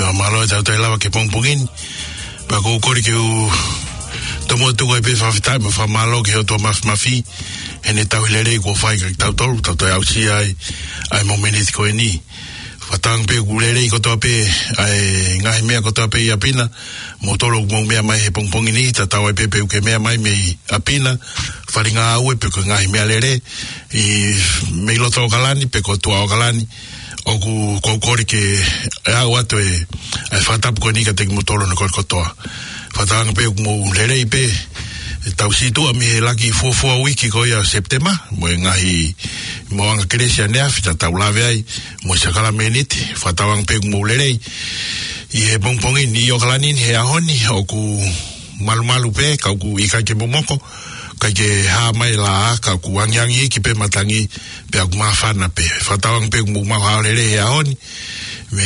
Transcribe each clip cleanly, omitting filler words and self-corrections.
malo tau tai lava ke pongpongin pa ko kori ke u tomo tu ko pe fa vitai ma fa malo ke o to mafi ene tau lere ko fai ke tau au si ai momenti ko ni fatang pe gulere ko to pe ai ngai me ko to pe ia pina motolo mo me mai he pongpongin ni tau pe ke me mai me apina faringa au pe ko ngai me lere i me lo to galani pe ko to galani o ku kori ke au atu ai fatap ko ni ka te motolo no ko toa fatang pe mo lere pe tau situ a mi laki fo wiki ko ia septema mo ngai mo anga kresia ne afita tau lave ai mo sakala meniti fatawang pe mo lere i he pongpongi ni o kalani he ahoni o ku malu pe ka ku ika ke momoko ka ke ha mai la ka ku anyangi ki pe matangi pe aku mafana pe fatawang pe mo ma lere he ahoni me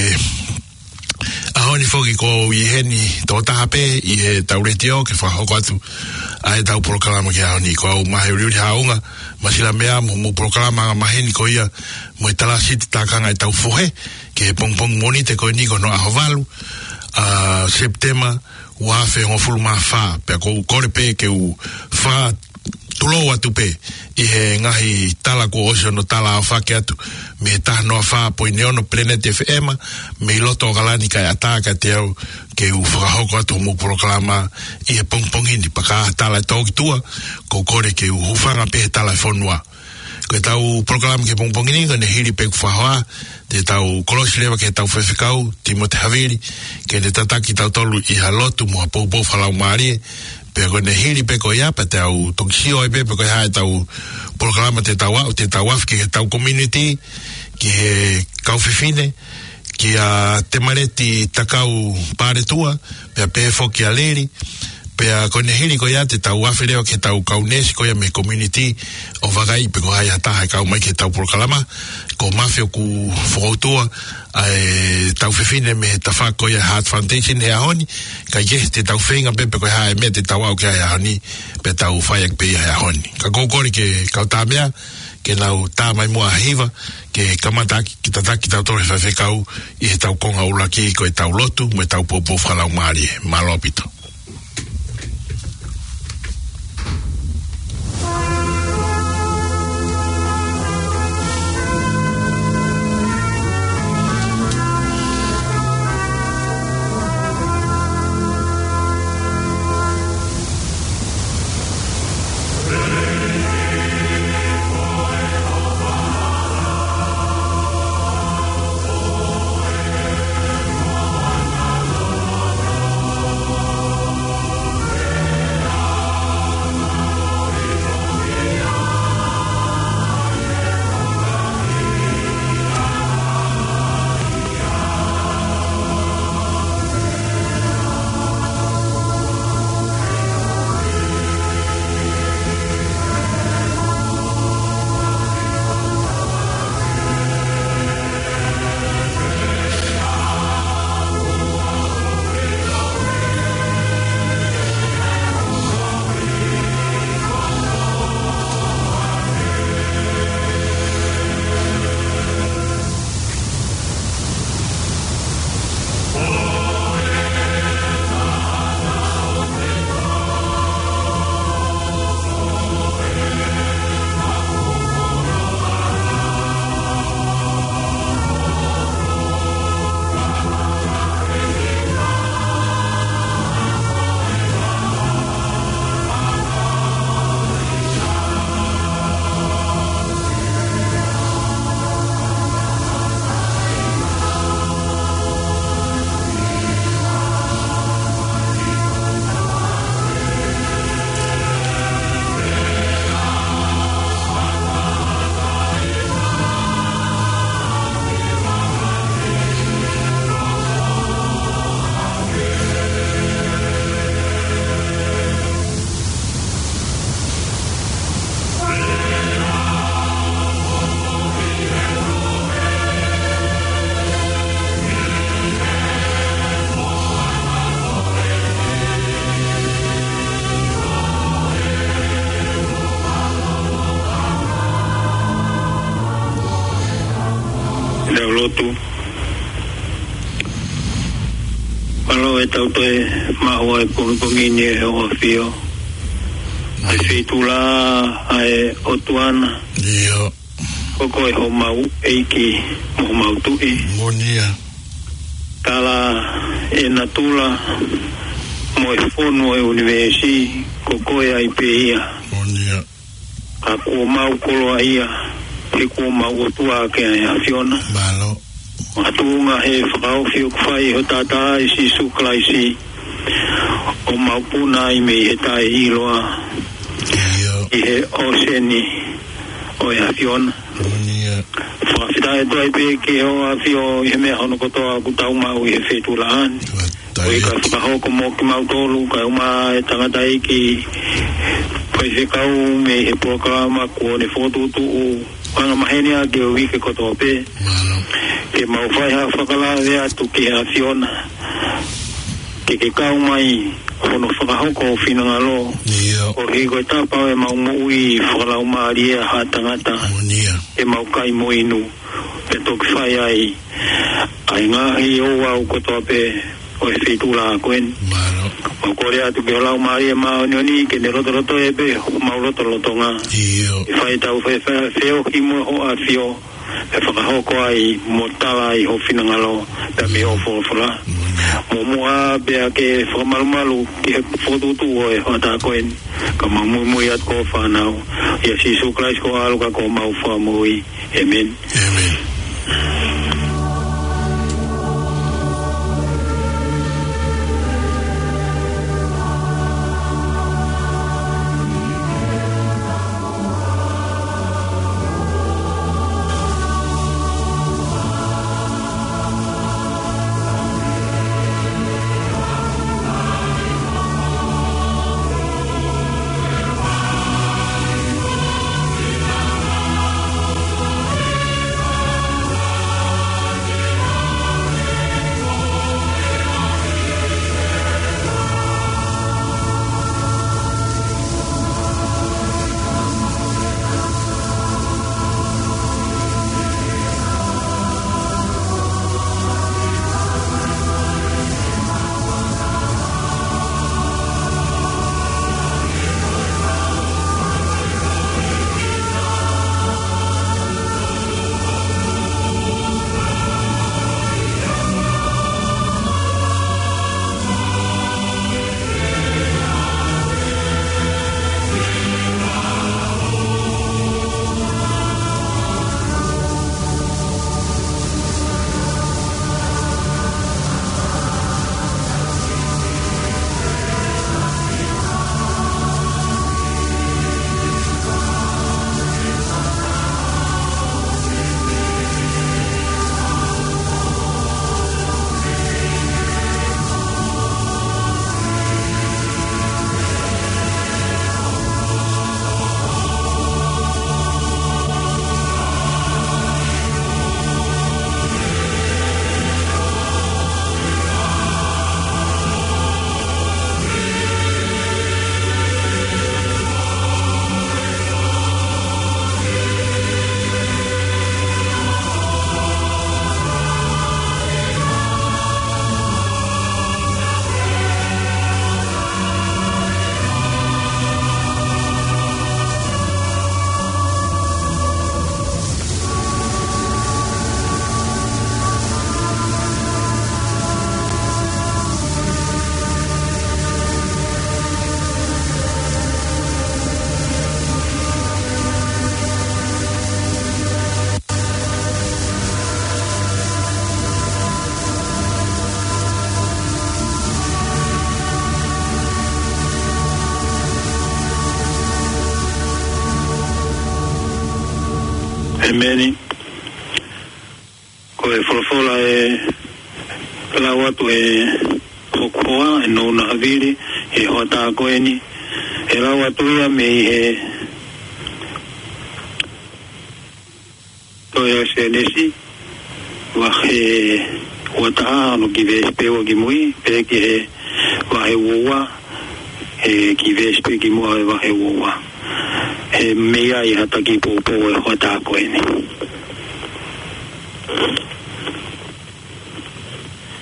ahoni foki ko i heni tō tahape i he tauretio ke whahoko atu ai tau proklama ke ahoni ko au mahe riuri haunga masila mea mo proklama nga maheni ko ia mo i tala siti takanga i tau fohe ke pongpong monite ko ni ko no ahovalu septema wafe ngofulu ma fa pe ko kore pe ke u fa tulo atu pe i he ngahi tala ko osio no tala a whake atu me tahno a wha po i neono Planet FM me loto galani kai ataka te au ke u whakahoko atu mo proklama i he pongpongini paka tala e tauki tua ko kore ke u hufanga pe he tala e whonua ko tau proklama ke pongpongini ko ne hiri pe ku whahoa te tau kolosi lewa ke tau whewhikau Timote Haviri ke ne tataki tau tolu i halotu mo a poupou whalau maarie pe ko ne hiri pe ko ia pa te au toksio ai pe ko ia tau programa te tau af ke tau community ki he kaufifine ki a te mareti takau pare tua pe a pe foki a leri pe a ko ne hiri ko ia te tau afi leo ke tau kaunesi ko ia me community o vagai pe ko hai hataha kau mai ke tau programa ko mafio ku whakautua ai tau fefine me tafa ko ia Heart Foundation he ahoni ka ye te tau whenga pepe ko ia me te tau au ke ia ahoni pe tau whaiak pe ia ahoni ka kōkori ke kau tāmea ke nau tā mai mua hiva ke kamataki ki tataki tau tore whawhekau i he tau konga ulaki ko e tau lotu me tau popo whalau maari malopito. Malo e tau toe maho e pumipumini e o fio. Ai fitula ai otuana. Ia. Koko e ho mau eiki mo mau tui. Monia. Tala e natula mo e fono e universi koko e ai peia. Monia. A ko mau kolo ia. E ko mau otua ke a fiona. Malo. Atunga he whakao whio kwhai ho tata i si sukla i si o maupuna i mei he tae iloa i he oseni o e hawhiona whakawhita e toa i peke o a whio i he mea hono kotoa ku tau mau i he whetula an o i ka whakahoko mo ki mautolu ka uma e tangata i ki pai whekau me he programa ko ne whotutu o wanga mahenia ke o wike kotoa pe ke mau whai ha whakala vea tu ke a Fiona ke kau mai hono whakahoko o whinangalo o higo e tāpau e mau mui whakalau maari e ha tangata e mau kai mo inu e toki whai ai ngahi o au kotoa pe o e whitula a koen mau kore atu ke o lau maari e mau nioni ke ne roto e pe mau roto nga e whai tau wheo ki mo ho a Fio e whakahoko ai mo tala i ho whinangalo pe me o whofula mo mua bea ke whakamalumalu ki he whotutu o e hata koen ka mamui at ko whanau ia Sisu Christ ko aluka ko mau whamui Amen. Amen. Amen. Ko e whalafola e lau atu e hokoa e nona haviri e hoa tā koeni e lau atu ia me i he toi a senesi wahe hoa tā anu ki vespe o ki mui pe ki he wahe uoa e ki vespe ki mua e wahe uoa e mea i hata ki pōpō e hoa tā koeni.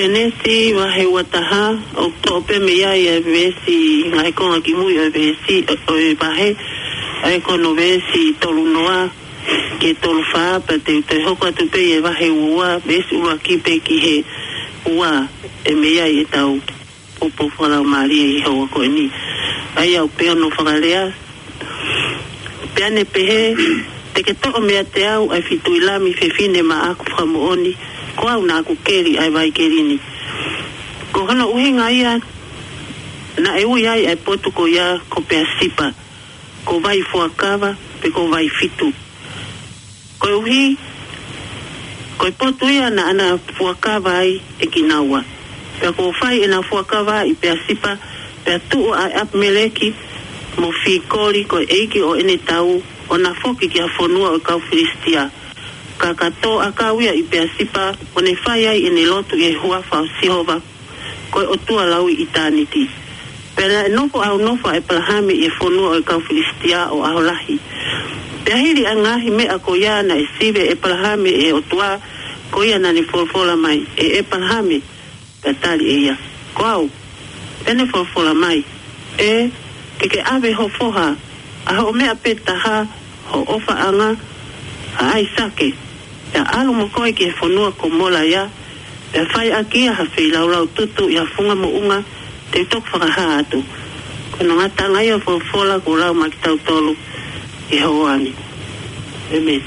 penesi wa he wataha o tope me ia e vesi ngai konga ki mui e vesi o e bahe ai kono vesi tolu noa ke tolu faa pa te hoko atu pe e wahe ua vesi ua ki pe ki he ua e me ia e tau popo whala maari e hawa koe ni ai au peo no whakalea peane pehe te ke toko mea te au ai fitu ilami fefine ma aku whamuoni ko au na aku keri ai vai kerini ko hana uhinga ia na e ui ai potu ko ia ko pea sipa ko vai fuakawa pe ko vai fitu ko uhi ko potu ia na ana fuakawa ai e kinawa pe ko fai ena fuakawa i pea sipa pe tu ai ap meleki mo fikori ko eiki o ene tau o na foki ki a fonua o kau Filistia kakato akawia i pea sipa o ne fai ai ene lotu e hua fao sihova ko o tua lau i itaniti pera nofo au nofo e palahame e fonua o kau Filistia o aholahi pea hiri angahi me ako ia na e sive e palahame e o tua ko ia na ni folfola mai e palahame pea tali e ia ko au pene folfola mai e ke ave ho foha a ho mea petaha ho ofa anga a ai sake ya alu mo koe ki e fonua ko mola ya ya fai aki a hawhi laulau tutu ya funga mo unga te tok whakaha atu kono ngata ngai o fofola ko lau makitau tolu i hauani amen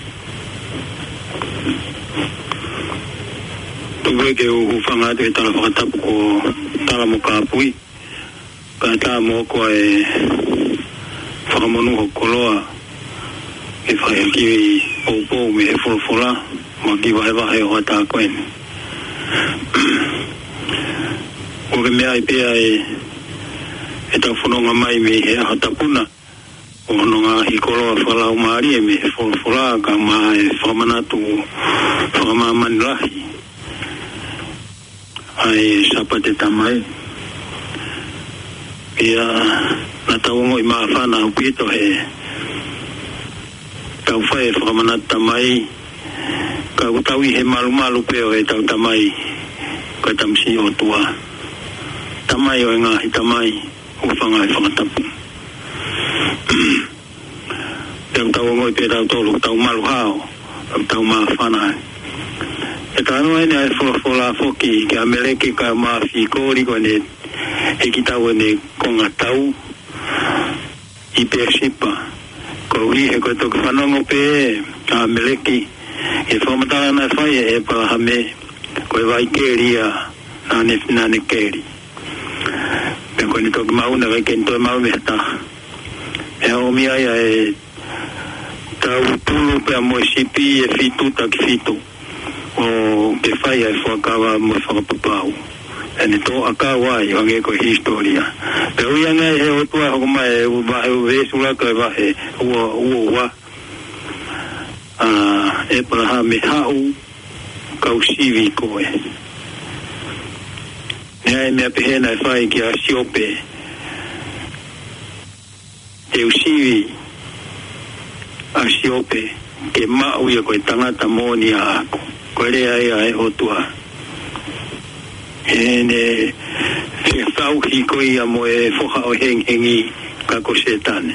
tuwe ke u whanga atu e tala whakatapu ko tala mo kāpui ka tā mo ko e whakamonu ho koloa e whai aki o pou me e wholofola ma ki wahe o hata koen o ke mea i pia e tau whanonga mai me he ahatapuna o hanonga hi koloa whalau maari e me e wholofola ka ma e whakamanatu whakamamani lahi ai sapate tamai ia na taongo i maafana upito he tau whae whakamanata mai ka utawi he malu peo he tau tamai ka tamsi o tua tamai o ngahi tamai ufanga e whakatapu tau taongo i pe tau tolu tau malu hao tau maafana e tanu ene ai wholofola foki ke ameleke ka maafi kori kone e ki tau ene konga tau i pea sipa ko ui he koe toku whanongo pe a meleki e whamatara na whai e palahame koe vai keria nane keri pe koe ni toku mauna kai ken toi mau mehta e hao miai e tau tulu pe a moe sipi e fitu tak fitu o ke whai e whakawa moe whakapapau ene to akawa i wange ko historia pe ui anga he o tua hoko mai e vahe o vesula ka vahe ua e palaha me hau kau sivi koe nea e mea pehena e whai ki a siope e usivi a siope ke mau ia koe tangata moni a ako koe rea ea e o tua ene se tau hi koe a mo e foha o hengi kako setane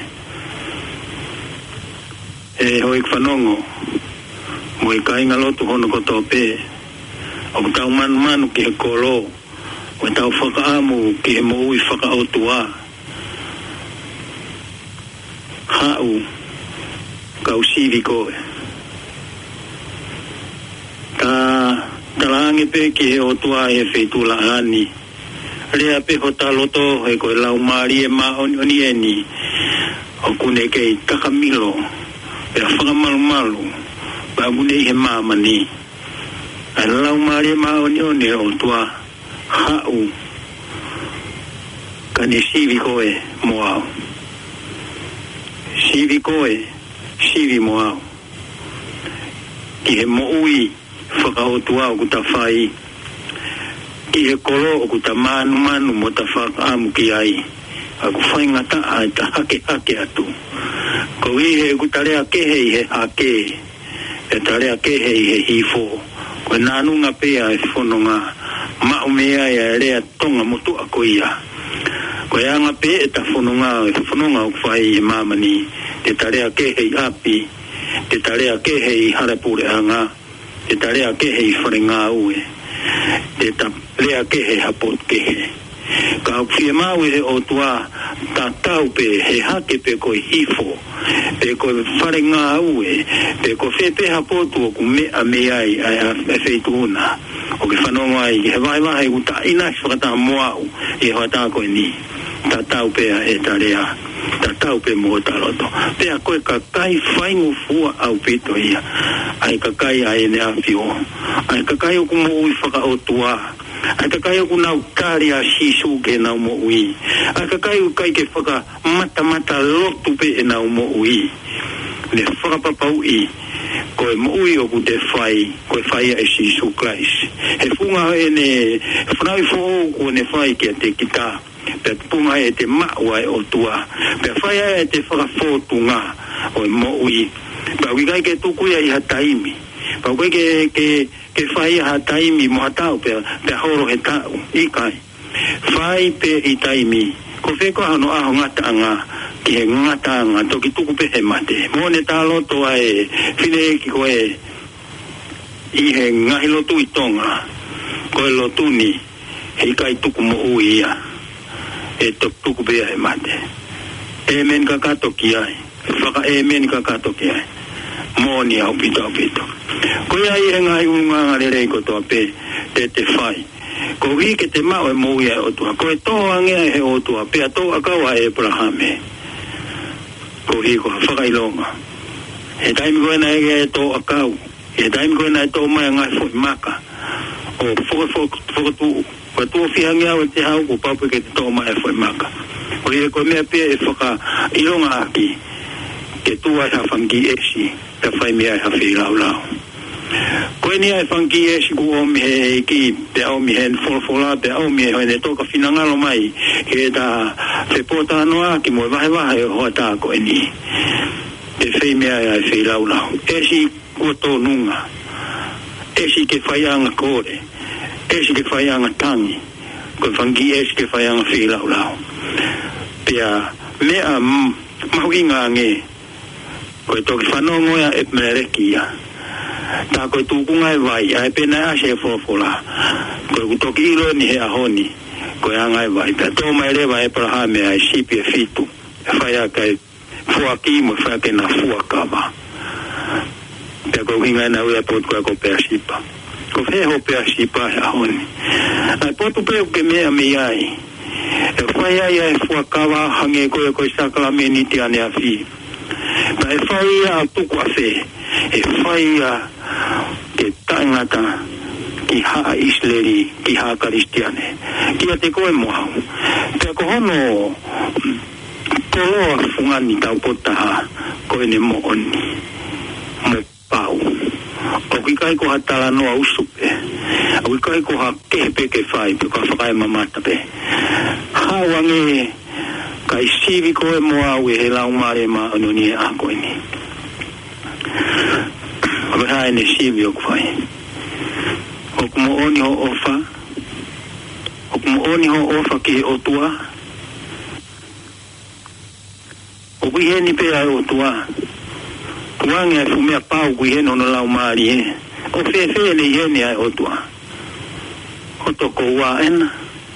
e hoi whanongo mo e kainga lotu hono koto pe o tau manu ki he kolo o tau whakaamu ki he mo ui whakaotua hau kau sivi koe talangi pe ki he o tua e feitula ani rea pe ho taloto e koe lau maari e ma oni eni o kune kei takamilo pe a whakamalu pa kune i he mamani a lau maari e ma oni o tua hau kane sivi koe moao sivi koe sivi moao ki he mo ui whakaotua o kuta whai ki he kolo o kuta manu mo ta whakaamu ki ai a ku whai ngata a ta hake atu ko i he kuta rea kehe i he hake e ta rea kehe i he hifo ko nanu ngā pea e whanonga ma umea ya rea tonga motu akoia ko ya nga pe ta fononga o fai mama ni te tarea ke hei api te tarea ke hei harapure anga te tarea ke hei wharenga ue te tarea ke hei hapot ke he ka whia mau he o tua ta tau pe he hake pe ko hifo pe ko wharenga ue pe ko whepe hapotu o ku mea ai a wheituna o ke whanonga ai he vai uta ina whakata moau e hata koe ni ta tau pe e tarea ta tau pe mo taroto pe a koe ka kai whaingu fua au pito ia ai ka kai ai ne awhio ai ka kai o ku mo ui whaka o tua ai ka kai o ku nau kari a shisu ke nau mo ui ai ka kai o kai ke whaka mata lotu pe e nau mo ui le whakapapau i koe mo ui o ku te whai koe whai a shisu Christ he funga e ne whanau fo o ne whai ke te kita pe punga e te maua e o tua pe whaia e te whakafotunga o mo ui pa wikai ke tuku ia i hataimi pa wikai ke whaia hataimi mo hatau pe horo he tau i kai whai pe i taimi ko wheko hano aho ngata anga ki he ngata anga toki tuku pe he mate mo ne tā loto ai whine ki koe i he ngahi lotu i tonga koe lotu ni he kai tuku mo ui ia e tuku bea e mate emen kakato ki ai whaka emen kakato ki ai moni au pito ko ia i he ngai unga ngarerei ko toa pe te whai ko wike te mau e mou ia o tua ko e toa ngea he o tua pe a toa kaua e Abrahame ko hiko whaka ilonga e taimi koe na ege e toa kau e taimi koe na e toa mai ngai fo maka o whakatu ko tu fianga o te hau ko papu ke te toma e foi maka o ie ko mea pia e whaka ilonga aki ke tu ai ha whangi esi te whai mea ha whi lau ko ni ai whangi esi ku o mi he ki te au mi he wholawhola te au mi he ne toka whinangalo mai ke ta whepota anoa ki mo wahe hoa tā ko ni te whai mea ai whi lau esi kua tō nunga esi ke whaianga kore esi ke whaianga tangi ko whangi esi ke whaianga whilau pia mea mahuinga nge ko e toki whanongoia e merekia tā koe tūkunga e vai ai pena ase e whawhola ko e toki ilo ni he ahoni ko e anga e vai tā tō mai rewa e Abrahame ai sipi e fitu e whaiaka e fuaki mo whaiaka na fuakama pia ko hinga na ua pot ko pea sipa ko feho pea sipa honi ai potu pe ke mea mi ai e whaia ia e fuakawa hange ko sakala meni te ane afi pa e whaia tuku a fe e whaia ke tangata ki haa isleri ki haa karistiane ki a te koe moha pia ko hono toloa fungani tau potaha koe ne mo oni mo pau o ki kai ko hatala noa usupe o ki kai ko ha kepe ke whai pe ka whakai mamata pe hawange kai sivi ko e moa ue he lau mare ma anoni e ako ini o me hae ne sivi o kwhai o kumo oni ho ofa o kumo oni ho ofa ki he o tua o kui he ni pe ai o tua kuange ai fumea pau kui he no lau maari he o fe le he ni ai o tua o toko ua ena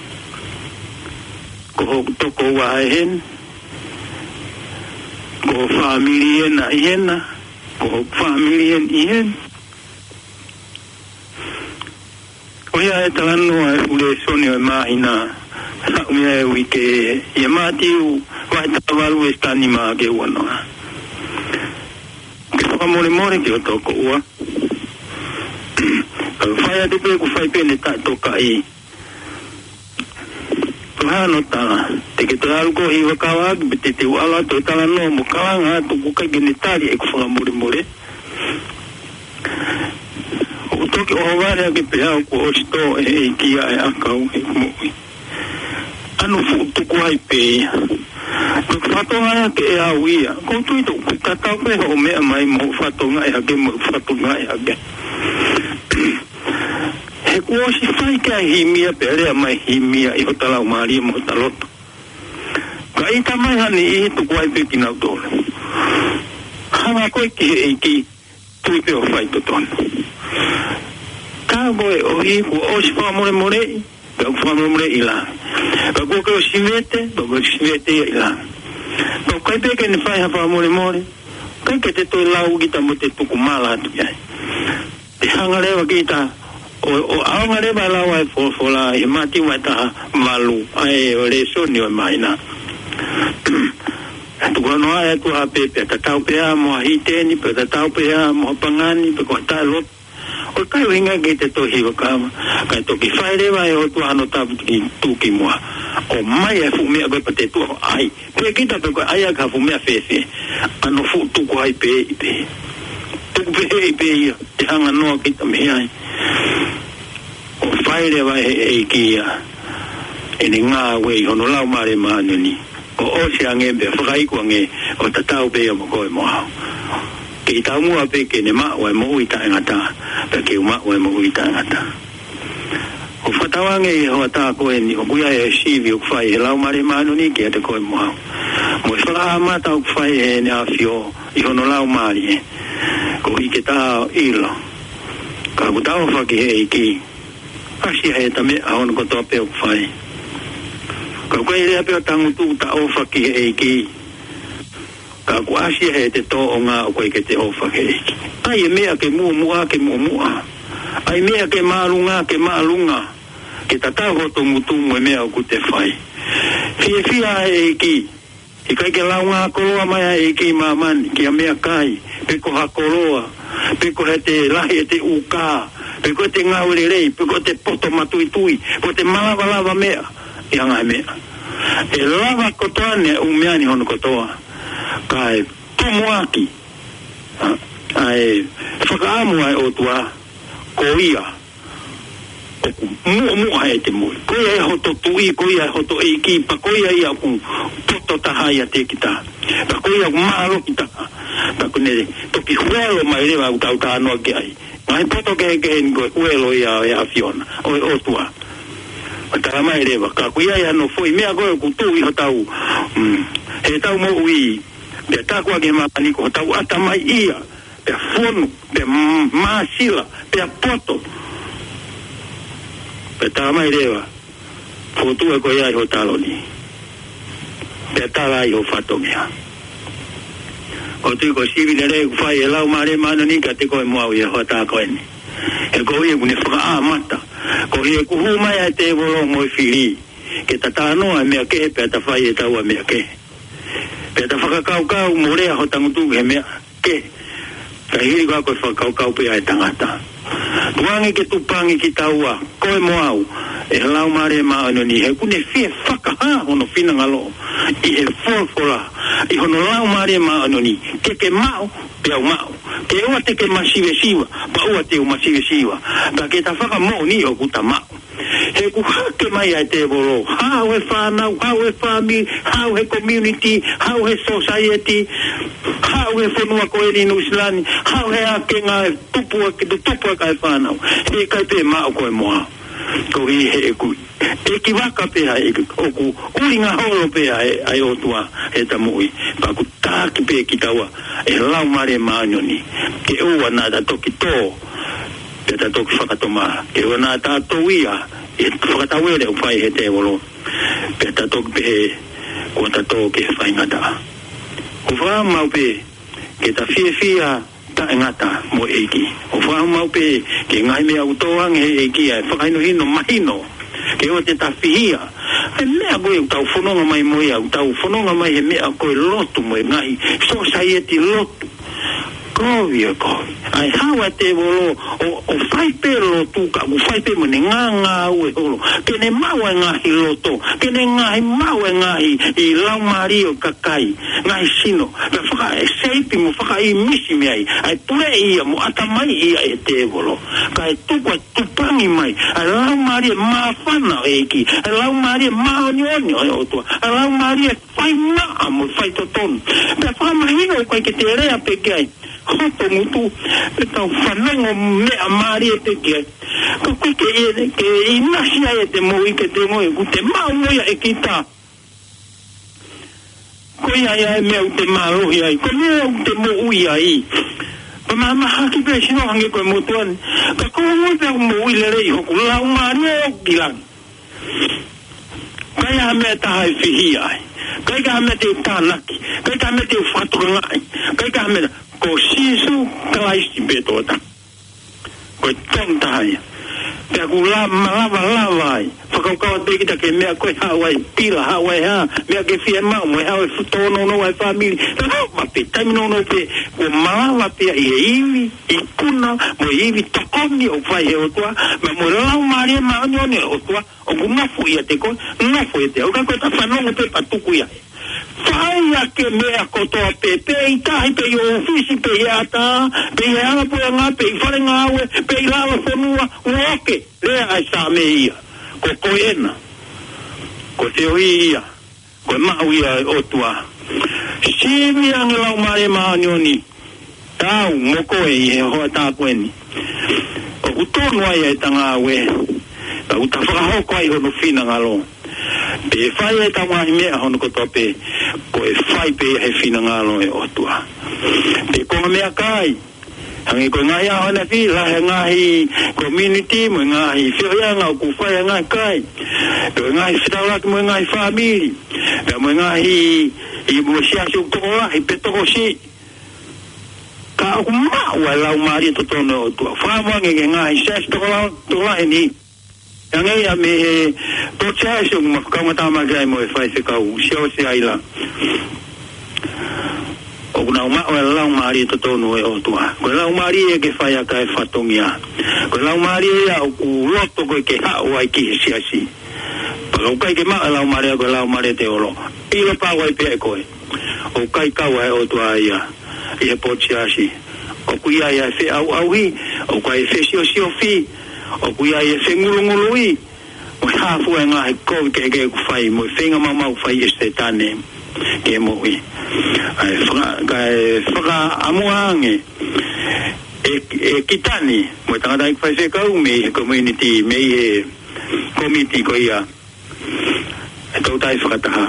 ko toko ua ai hen ko family ena i hena ko family en i hen o ia e talano ai ule soni o mahina sa umea e wike ia matiu vai tavalu e stani maa ke uanoa more ki o toko ua ka whaia te pe ku whai pene ta toka i ko hano ta te ke te alu ko hi wakawa te te uala to tala no mo kawanga to ku kai genetari e ku whakamore o toki o hawarea ke pe hau ko o sto e kia e akau e kumui anu fu tuku hai pe ko fatonga ke e awia ko tu to tata pe o me mai mo fatonga e ake mo fatonga e ake he kua si whai kia himia pe rea mai himia i hota lau maari mo hota loto ka i tamai hani i tu kuai pe ki nau tōle hanga koe ki he eiki tui pe o whai to tonu ka koe o hi kua o si whamore more pe o whamore more i la ka kua keo siwete pe o siwete i la ka kai pe ke ne whai ha whamore more kai ke te toi lau ki ta mo te tuku mala atu iai te hanga rewa ki ta o aonga rewa lau ai fola he mati wai taha malu ai o le soni o maina tu kono ai tu ha pepe ta tau pea mo hiteni pe ta tau pea mo pangani pe ko ta lot o kai winga ke te to hiwa kama kai to ki fai rewa e o tu ano ta tu ki moa o mai e fu mea koe pa te tu ai pe kita pe koe ai ka fu mea fefe ano fu tu ko ai pe tu pe pe ia te hanga noa kita me ai o fai rewa e kia e ni ngā wei hono lau mare maanuni o se angembe whakai kua nge o tatau pe mo koe moa ke i tau mua pe ke ne maa mo uita ngata pe ke uma mo uita ngata o whatawange i hoa tā koe ni o kuia e sivi o kwhai e lau mare maanuni ke te koe moa mo i whaka mata o kwhai e ne awhio i hono lau mare ko i ke tā ilo ka kutau whaki he i ki asi he tame a hono kotoa pe o kwhai ka koe rea peo tangutu ta ofaki he eiki ka kuasia he te tō o ngā o koe ke te ofaki he eiki ai e mea ke mua ke mua ai mea ke maalunga ke tatau hoto mutumu e mea o ku te whai fia he eiki i kai ke lau ngā koroa mai he eiki mamani ki a mea kai pe ko ha koroa pe ko he te lahi e te uka pe ko te ngaure rei pe ko te poto matui po te malava mea i hanga mea e lava kotoane umeani hono kotoa kai tumuaki ai whakaamu ai o tua ko ia mua e te mui ko ia e hoto tui ko ia e hoto eiki pa ko ia ia ku poto tahaya te kita pa ko ia ku maaro kita pa ko ne toki huelo mai rewa utau tānoa ki ai ngai poto ke huelo ia e afiona o tua ta mai rewa ka kuia ya no foi mea go ku tu i hotau he tau mo ui be ta kwa ke ma ni ko tau ata mai ia pe fonu pe masila pe poto pe ta mai rewa fotu e ko ia hotalo ni pe ta la i ho fato mea o tu ko sivi le re ku fai e lau mare mana ni ka te ko mo au e hota ko ni e ko ia ku ne fa mata ko ia ku huma ya te volo mo fili ke tatano a me ke pe ta fai e tau a me ke pe ta fa kau mo re ho tangutu he me ke ka hiri ko fa kau pe ai tangata tuangi ke tupangi ki taua ko mo au e lau mare ma no ni he ku ne fi fa ka hono fina ngalo i he fola i hono lau mare ma no ni ke mau pe au mau ke o te ke masive siva pa o te o masive siva pa ke ta fa mo ni o ku ta mau he ku ke mai ai te volo how e whanau how e family how e community how e society how e whanua ko e rinu islani how e ake ngā tupu ka e whanau he kai pe mau ko e moa ko i he ku e ki waka pe ai o ku uringa holo pe ai o tua e tamui pa ku taki pe ki taua e lau mare maanyoni ke ua nā ta toki tō pe ta toki whakatoma ke ua nā ta tōia e whakatawere o whai he te wolo pe ta toki pe he kua ta tō ke whai ngata ku whamau pe ke ta fia ta ngata mo eiki o whamau pe ke ngai mea utoang he eiki ai whakaino hino mahino ke o te tawhihia e mea koe tau whanonga mai moia tau whanonga mai he mea koe lotu mo e ngai society lotu kovia ai hawa te volo o fai pe lotu ka u fai pe mo ne nganga u e holo ke ne mau e ngahi loto ke ne ngahi mau e ngahi i lau mario kakai ngai sino pe whaka e seipi mo whaka i misi me ai pule ia mo atamai ia e te volo ka e tukwa tupangi mai ai lau mario maa whana eiki ai lau mario maa onionio e otua ai lau mario fai maa mo fai totonu pe whaka mahino kai ke te rea pe kai hoto mutu e tau whanango mea maari e te kia ko ke ina sia e te mo ke te mo ku te mau mo ya e kita ko ya me te malo ya ko me te mo ui ai mama haki pe sino hange ko mo tuan ka ko mo te mo ui le rei ko la umani o kilang kaya me ta hai fihi ai kaya me te tanaki kaya me te fatunga kaya me ko sisu Christ betota ko tonta hai te ku lava whakaukawa te kita ke mea koe hawai pila hawai ha mea ke fia mau moe hawai futono no ai family mape taimi no pe ko malawa pe i iwi i kuna mo iwi tokoni o whai he o tua me mo lau maria maanyone o tua o kumafu ia te koe ngafu ia te o ka koe ta whanongo pe patuku ia Faya ke mea kotoa pe i tahi pe i ofisi pe i ata pe i ala po ngā pe i whare ngā aue pe i lala whanua uoke lea ai sa me ia ko koena ko te oi ia ko mahu ia o tua sivi ange lau mare maanioni tau moko e i he hoa tā koeni o utonu ai e tanga aue ka uta whakahoko ai hono whina ngalo pe whai e tawa i mea hono kotoa pe ko e whai pe he whina ngalo e o tua pe konga mea kai hangi ko ngai a ona fi la ngai community mo ngai whianga ku whai ngai kai pe ngai whitaura mo ngai family pe mo ngai i mo sia su toa i pe toko si ka ku ma wa la mari to tono o tua fa mo ngai sia tola ni Yang me to chai so mo ka mata ma gai mo fai se ka u sio se ai la o na ma o la mari to no e o tua ko la mari e ke fai ka e fatongia ko la mari ya o ku loto ko ke ha o ai ki si asi pa o kai ke ma la mari te olo i lo pa wai pe ko o kai ka wa o tua ia e po chiasi o ku ia se au hi o kai fe sio fi o kuia e fengulungului o hafu e ngā he kou ke ku whai mo whenga mamau whai e ste tane ke mo hui whaka amuange e kitani mo tangata i whai whekau me he community me he committee ko ia e tau tai whakataha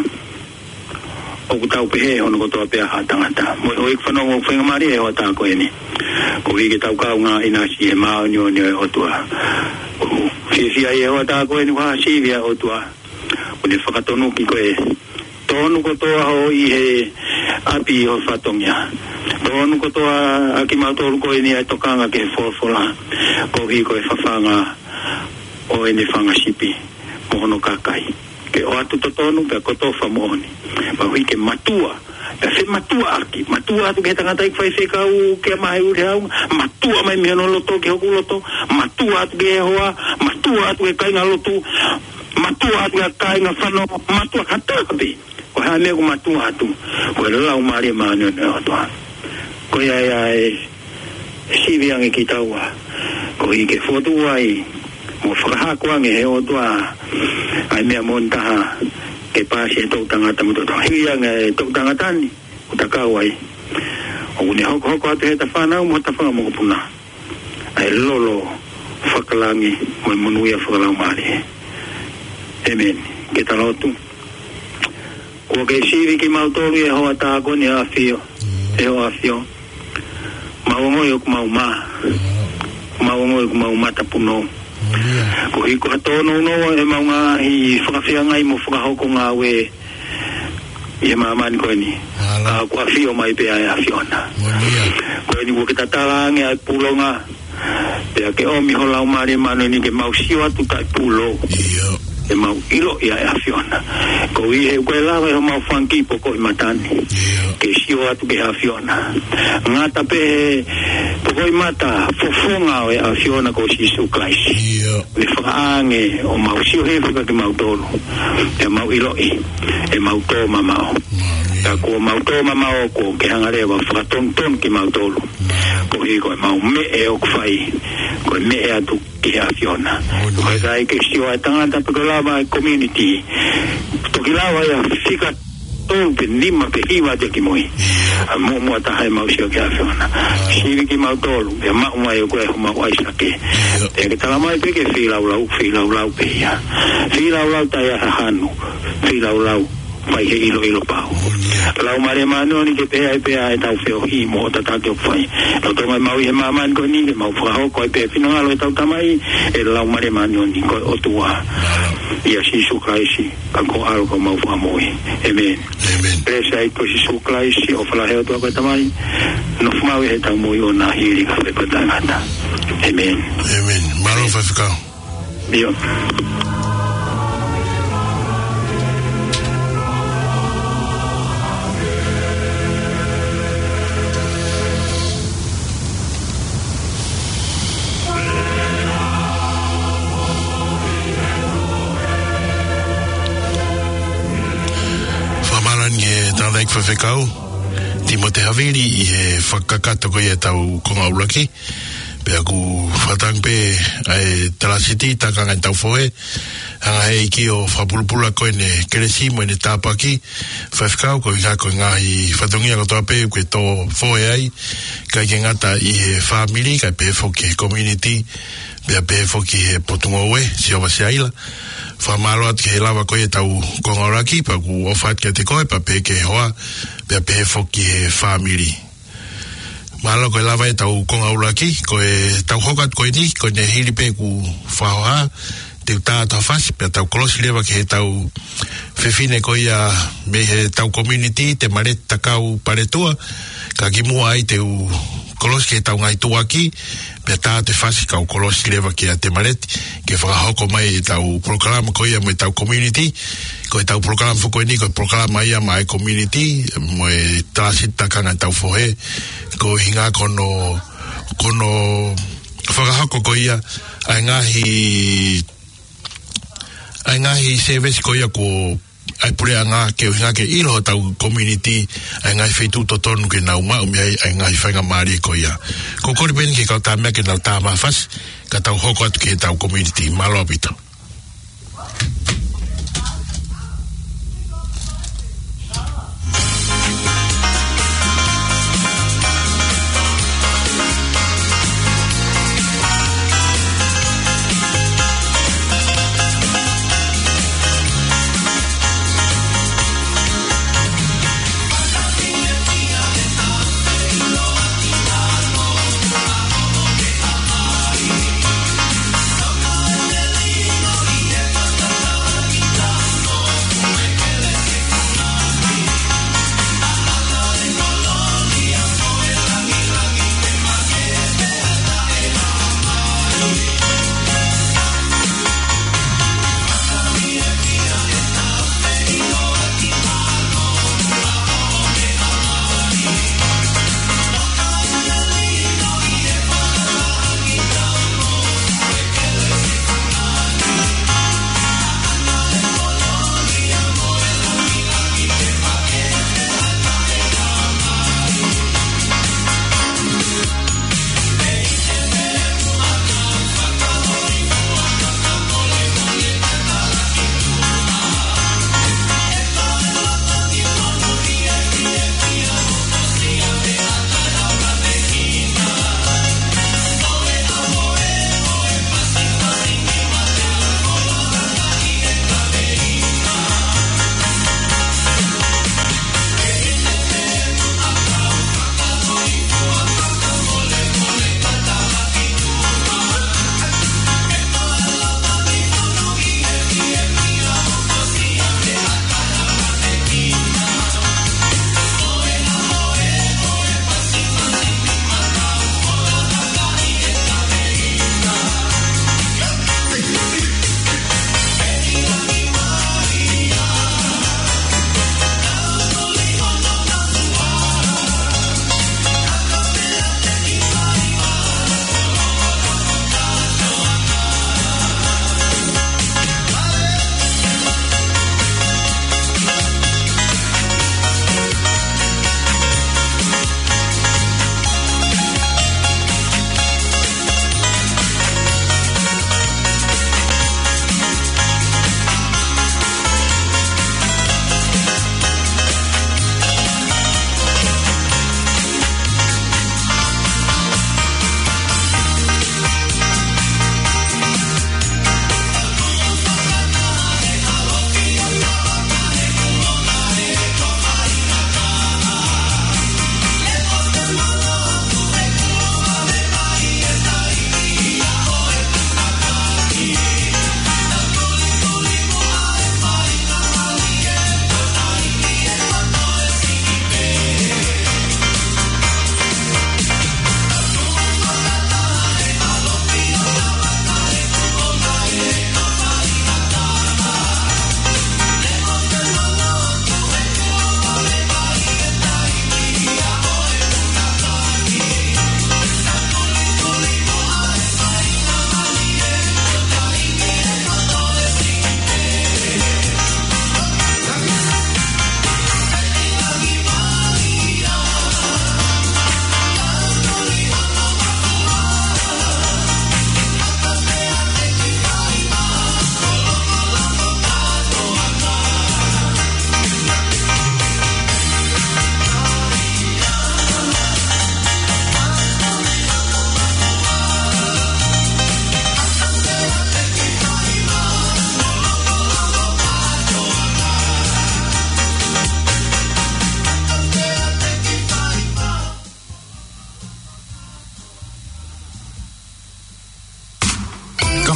o ku tau pehe hono kotoa pea ha tangata mo hoi whanongo whenga mari e hoa tā koe ni ko hiki tau kau ngā inasi e mao nio e otua fia e hoa tā koe ni waha sivia otua o ne whakatonu ki koe tonu kotoa ho i he api ho whatongia tonu kotoa aki mautoru koe ni ai tokanga ke forfola ko hiki koe whawhanga o ene whanga sipi mohono kakai ke o atu to tonu pe kotofa mohoni ma hui ke matua e se matua atu ke tangata i whai whekau ke mahi ure au matua mai mea no loto ke hoku loto matua atu ke hoa matua atu ke kainga loto matua atu ke kainga whano matua katakapi ko hea mea ku matua atu ko e lau maari maanio ne atua ko ia e siviange ki taua ko i ke whotua i mo whakahakuange he o tua ai mea montaha ke pasi e tau tangata mo tau hianga e tau tangatani o takau ai o ne hoko atu he ta whanau mo ta whanga mo puna ai lolo whakalangi mo monuia whakalau maari amen ke talotu ko ke sivi ki mautoru e hoa tāko ni awhio e hoa awhio maungoi o kumauma maungoi o kumauma tapuno ko hiko hatono no e maunga i whakawhianga i mo whakahoko ngā we i he mamani koe ni ko awhio mai pe ai awhiona koe ni ko ke tatalange ai pulonga pe ke omi ho lau mare mano ni ke mau sio atu tai pulo e mau ilo ia e awhiona ko i he koe lawa e ho mau whanki po ko i matani ke sio atu ke awhiona ngata pe po ko i mata fofonga o e awhiona ko Sisu Christ le whakaange o mau sio he whaka ke mau tolu e mau ilo e mau tō mamao ka ko mau tō mamao ko ke hangarewa whakatonton ke mau tolu ko hi ko mau me e o kwhai ko me e atu ke awhiona ko kai ke sio a tangata pe ko lawa community to ki lawa ia whika ton pe lima pe hiwa te ki moi mo ta hai mau sio kia fiona si ki mau tolu pe ma mai ko e ma wai sake e ke tala mai pe ke fila ulau pe ya fila ulau ta ya hanu fila ulau pai he ilo pau lau mare mano ni ke pe ai tau feo hi mo ta ke fai lo to mai mau he maman ko ni mau fa ho ko pe fino alo tau tamai e lau mare mano ni ko o tua ia si su klaisi ko algo mau fa mo amen presa i ko si su klaisi o fala he to ko tamai no fuma we ta mo yo na hiri ka pe patangata amen maro fa fica bio like for fekau Timote Havili i he whakakato ko i e tau konga uraki pe aku whatang pe ai talasiti takanga i tau foe hanga he iki o whapulupula koe ne keresi mo ne tāpaki whafkau ko i kako ngahi whatongia ko toa pe koe tō foe ai kai ke ngata i he family kai pe foki he community pe pe foki he potunga ue si owa se aila whamalo at ke he lawa koe tau kongauraki pa ku ofat ke te koe pa pe ke hoa pe foki he family malo koe lawa e tau kongauraki koe tau hokat koe ni koe ne hili pe ku whaoha te tātua whasi pe tau kolosi lewa ke he tau whewhine koe a me he tau community te maret takau paretua ka ki mua ai te kolosi ke tau ngai tuaki pe tātua whasi kau kolosi lewa ke a te maret ke whakahoko mai e tau programa koe a mo e tau community ko e tau programa fuko ni ko programa ia mai community mo e tāsita kanga tau fohe ko hinga kono whakahoko ko ia ai ngahi service ko ia ko ai pure anga ke hinga ke ilo tau community ai ngai feitu to tonu ke nau ma ai ngai whanga mari ko ia ko kori ben ke kau tamea ke nau tāma fas ka tau hoko atu ke tau community malo apito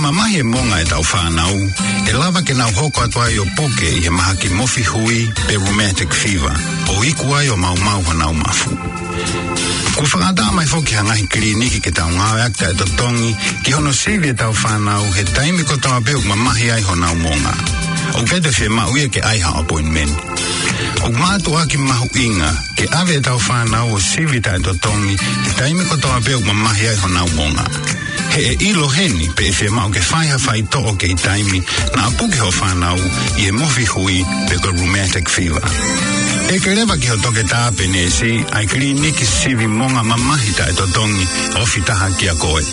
mamahi e monga e tau whanau, e lava ke nau hoko atua i o poke i he maha ki mofi hui pe rheumatic fever, o iku ai o mau hanau mafu. Ko whakata mai whoki hangahi kliniki ke tau ngāwe akta e totongi, ki hono sivi e tau whanau, he taimi ko tau apeuk mamahi ai honau monga. O kete whi mau ia ke aiha appointment. O mātu aki mahu inga, ke ave e tau whanau o sivi ta e totongi, he taimi ko tau apeuk mamahi ai honau monga. He e ilo heni pe e whi mau ke whaiha whai to'o ke i taimi, na apuke ho whanau i e mofi hui pe ko rheumatic fever. E ke rewa ki ho toke tāpe nesi, ai kliniki sivi monga mamahi ta e totongi, ofi taha ki a koe.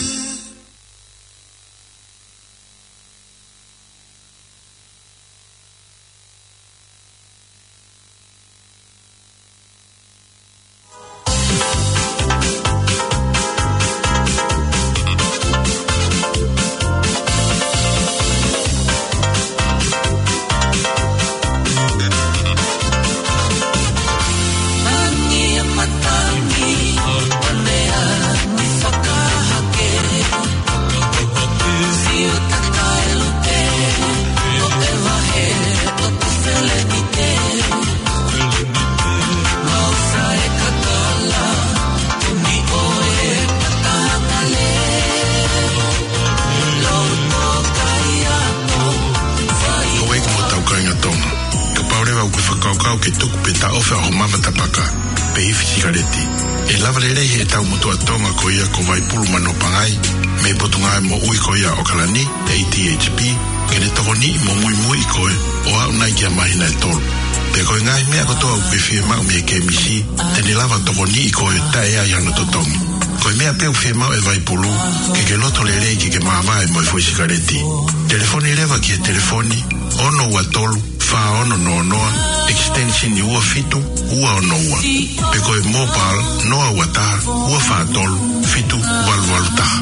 Telefoni leva ki e telefoni, ono ua tolu, wha ono no noa, extension i ua fitu, ua ono ua. Pe koe mobile, noa ua taha, ua wha tolu, fitu, walu taha.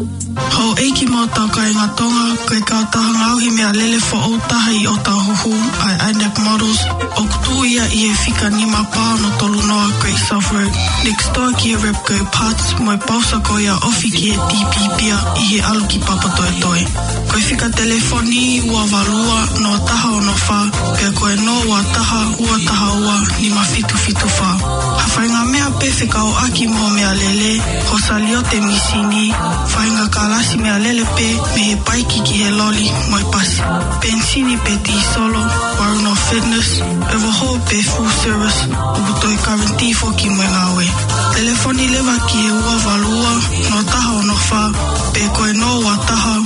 Ho eiki mō tau kai ngā tonga, kai kao taha ngauhi mea lele fo o taha i o tau huhu, ai INAC models, o kutu ia i e whika nima pāo no tolu noa Great South Road. Next door ki e Repco Parts, moi pausa ko ia ofi ki e TPPia i he alu ki papa toe toe. Koe whika telefoni ua walua no taha o no wha, pia koe no ua taha ua, nima fitu wha. Hawhai ngā mea pewhika o aki mo mea lele, ho saliote misini, whainga kalasi mea lele pe, me he paiki ki he loli, moi pasi. Pensini pe ti solo, Waruno Fitness, evo ho pe full service, ubu toi karanti foki moi ngawe. Telefoni lewa ki he ua walua, no taha o no wha, pe koe no ua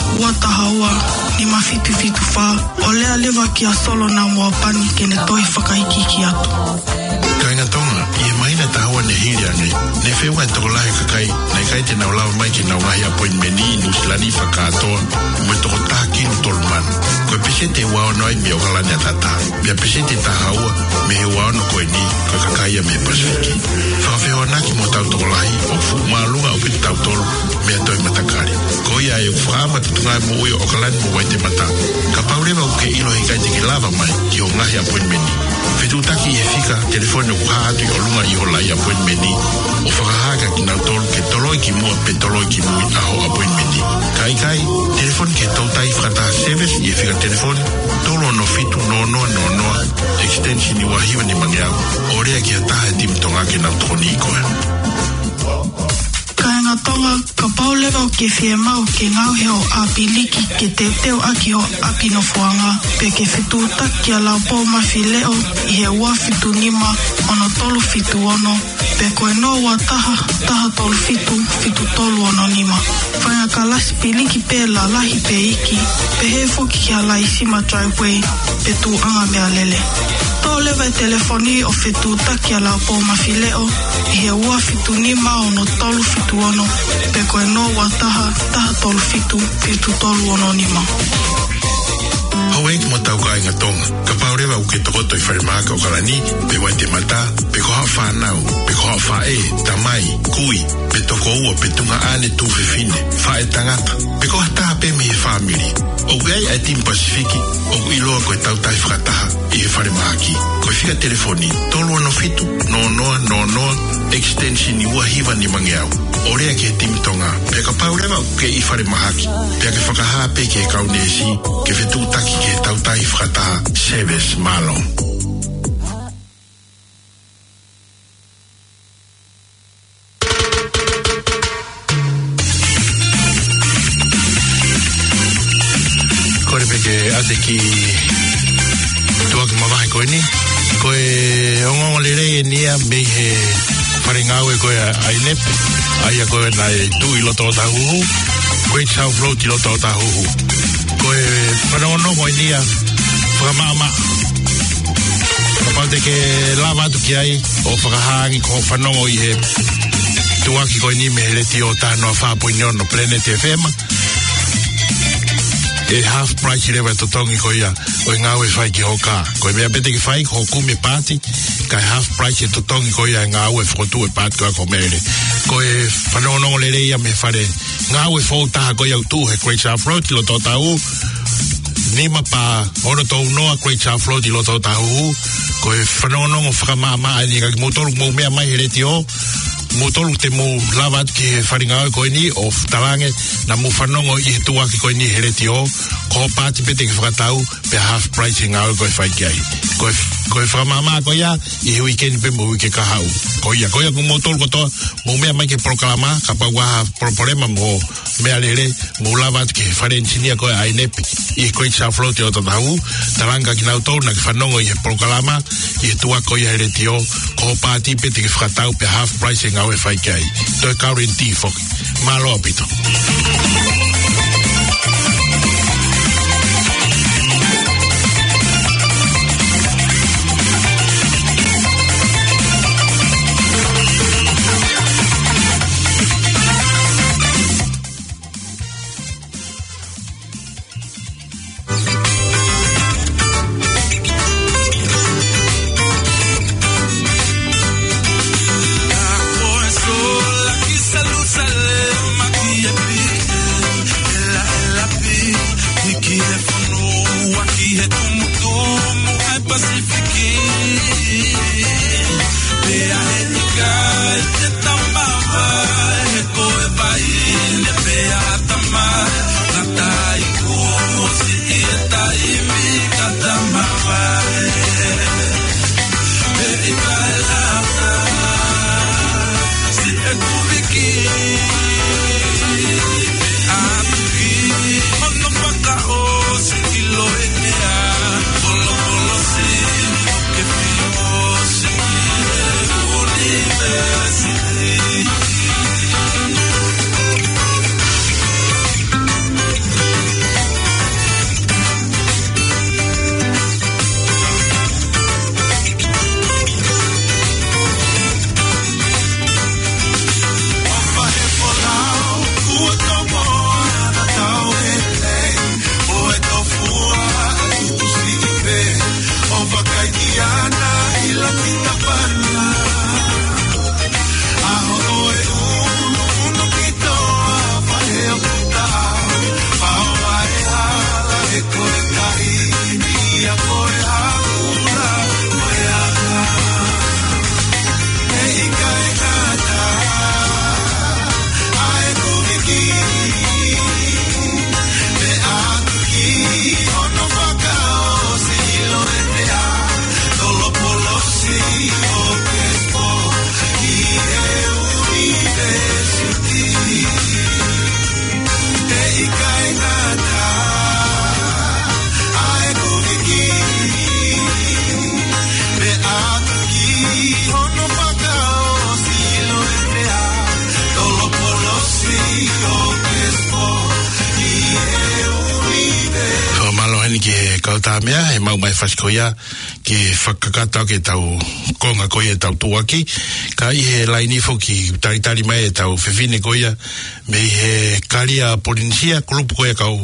taha ua, nima fitu wha, o lea lewa ki a solo na mua pani, kene toi whakaiki ki atu. Kainga tonga, i e maina tahaua ne hiriangi, ne whewa e toko lahe kakai, nei kai te nau lawa mai ki nau lahi appointment ni nusilani whakatoa, mo e toko tāki no tolman. Koe pesete wao noi me o kalani a tata, mea pesete tahaua, me he wao no koe ni, koe kakai a me paswiki. Whakawhewa naki mo tau toko lahi, o fu maalunga o pitu tau tolu, mea toi matakari. Ko ia e whaama tutungai mo ui o kalani mo waite mata. Ka paurewa uke ilo he kai te ki lava mai, ki o ngahi appointment ni. Whetutaki e whika telefone o haatu i o lunga i o lai appointment ni. O whakahaka ki nau tolu ke toloi ki mua pe toloi ki mui aho appointment ni. Kai, telefone ke tautai whakataha service i e whika telefone, tolo no fitu no noa, extension i wahiwa ni mangeau, o rea ki a taha e timtonga ke nau toni i koe. Kai ngā tonga, ka paulewa o ke whia mau ke ngauhe o api liki ke te teo aki o api no fuanga, pe ke whitu taki a lau pō mawhi leo i he ua whitu nima ono tolu whitu ono, pe koe no ua taha tolu whitu tolu ono nima. Whainga ka lasi pi liki pe la lahi pe iki, pe he foki ki a la isima driveway, pe tu anga mea lele. Tō lewa e telefoni o whitu taki a lau pō mawhi leo i he ua whitu nima ono tolu whitu ono, pe koe no ua taha tolu whitu tolu ono nima. Hau eiki mo tau kai ngā tonga, ka paurewa uke tokoto i wharimaka o kalani, pe wai te mata, pe ko hao whanau, pe ko hao whae, tamai, kui, pe toko ua, pe tunga ane tu whiwhine, whae tangata, pe ko hataha pe me he whamiri. O gai ai Team Pasifiki, o iloa koe tautai whakataha i he wharimaki. Koe whika telefoni, tolu ano fitu, no noa, extension i ua hiwa ni mangeau. Orea ke timitonga, pe ka paurewa ke I whare mahaki, pe ke whakahape ke kaunesi, ke whetūtaki ke tautai whakataha, Seves Malo. Kore pe ke ate ki tuaki mawahi koe ni, koe ongongo le rei nia me he whare ngau e koe ainepe, aia koe na e tu I loto o tahuhu, Great South Road I loto o tahuhu. Koe whanongo koe nia, whakamama. Whapate ke lava atu ki ai, o whakahangi ko whanongo I he tuaki koe ni me he reti o tānoa whāpoinio no Planet FM. E half price rewa totongi ko ia o ngau e whai ki hoka. Ko e mea pete ki whai ko kume pāti, ka half price e totongi ko ia ngau e whotu e pāti ko a ko mere. Ko e whanongonongo le reia me whare ngau e whautaha ko ia utu he Great South Road I lo tō tau. Nima pā ono tō unoa Great South Road I lo tō tau. Ko e whanongonongo whakamama ni ka motoru mou mea mai he reti o. Motoru te mo lava ki he wharingau koe ni o talange na mo whanongo I he tuaki koe ni he reti o ko pāti pete ki whakatau pe half price he ngau koe whai ki ai koe whakamama koe ia I he weekend pe mo wike kahau koe ia ku motoru kotoa mo mea mai ke proklama ka pauaha proporema mo mea lere mo lava ki he wharensinia koe ainepi I he Great South Road o tatau talanga ki nau tau na ki whanongo I he proklama I he tuaki koe ia he reti o ko pāti pete ki whakatau pe half price he ngau e whai kai. Toi kaurenti whoki. Malo apito. Mea, e mau mai whaskoia ke whakakata ke tau konga koia tau tuaki ka I he laini foki taritari mai e tau whewhine koia me he karia Polinisia kulupu koia kau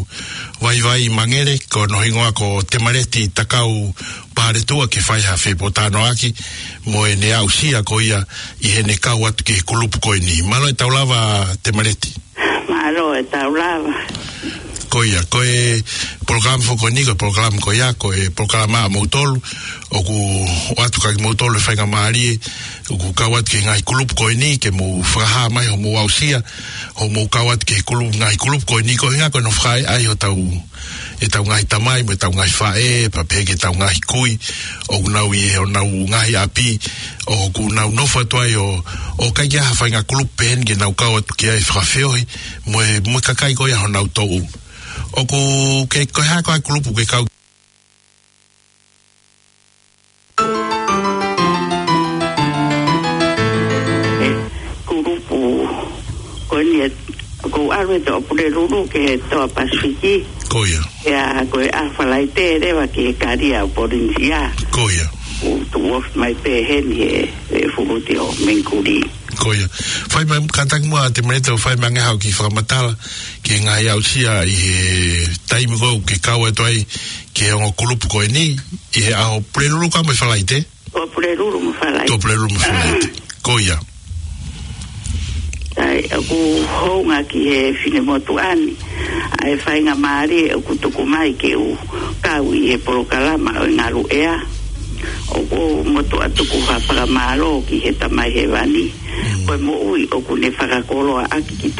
vai mangere ko nohingoa ko te mareti takau pāretua ke whaiha whepotano aki mo e ne au sia koia I he ne kau atu ke kulupu koe ni malo e tau lava te mareti malo e tau lava Koia, koe program fokoni, koe program koia, koe programa mautolu, oku watu kaki mautolu whainga maari, oku kawat ke ngai kulup koe ni, ke mo whaha mai ho mo ausia, ho mo kawat ke ngai kulup koe ni, koe nga koe no whai ai ho tau, e tau ngai tamai, mo tau ngai whae, pape ke tau ngai kui, oku nau i o nau ngai api, oku nau nofa tuai o kai kia hawhainga kulup pen, ke nau kawat ke ai whawheoi, mo kakai koe ho nau tau. Oku ke koe hako ai kulupu ke kau. Kulupu koe ni ko arwe to pure ruru ke to Pasifiki. Koia. Ya koe awhalaite rewa ke karia porinsia. Koia. Tu wof mai pe heni e furuti o menkuri. Koia. Whai mai katang mua te maneta o whai mange hau ki whakamatala ke ngai au sia i he taimi kou ke kaua toai ke ongo kulupu koe ni i he aho prelulu ka mai whalaite? O prelulu mu whalaite. To prelulu mu whalaite. Koia. Ai, aku honga ki he whine motu ani. Ai whainga maari e ku tuku mai ke u kau i he porokalama o ngaru ea. O ko motu atuku whapakamaro ki he tamai he wani. Koe mo ui o ku ne whakakoloa aki ki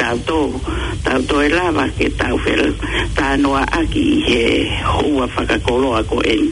tauto e lava ke tau whel tānoa aki i he hua whakakoloa ko eni.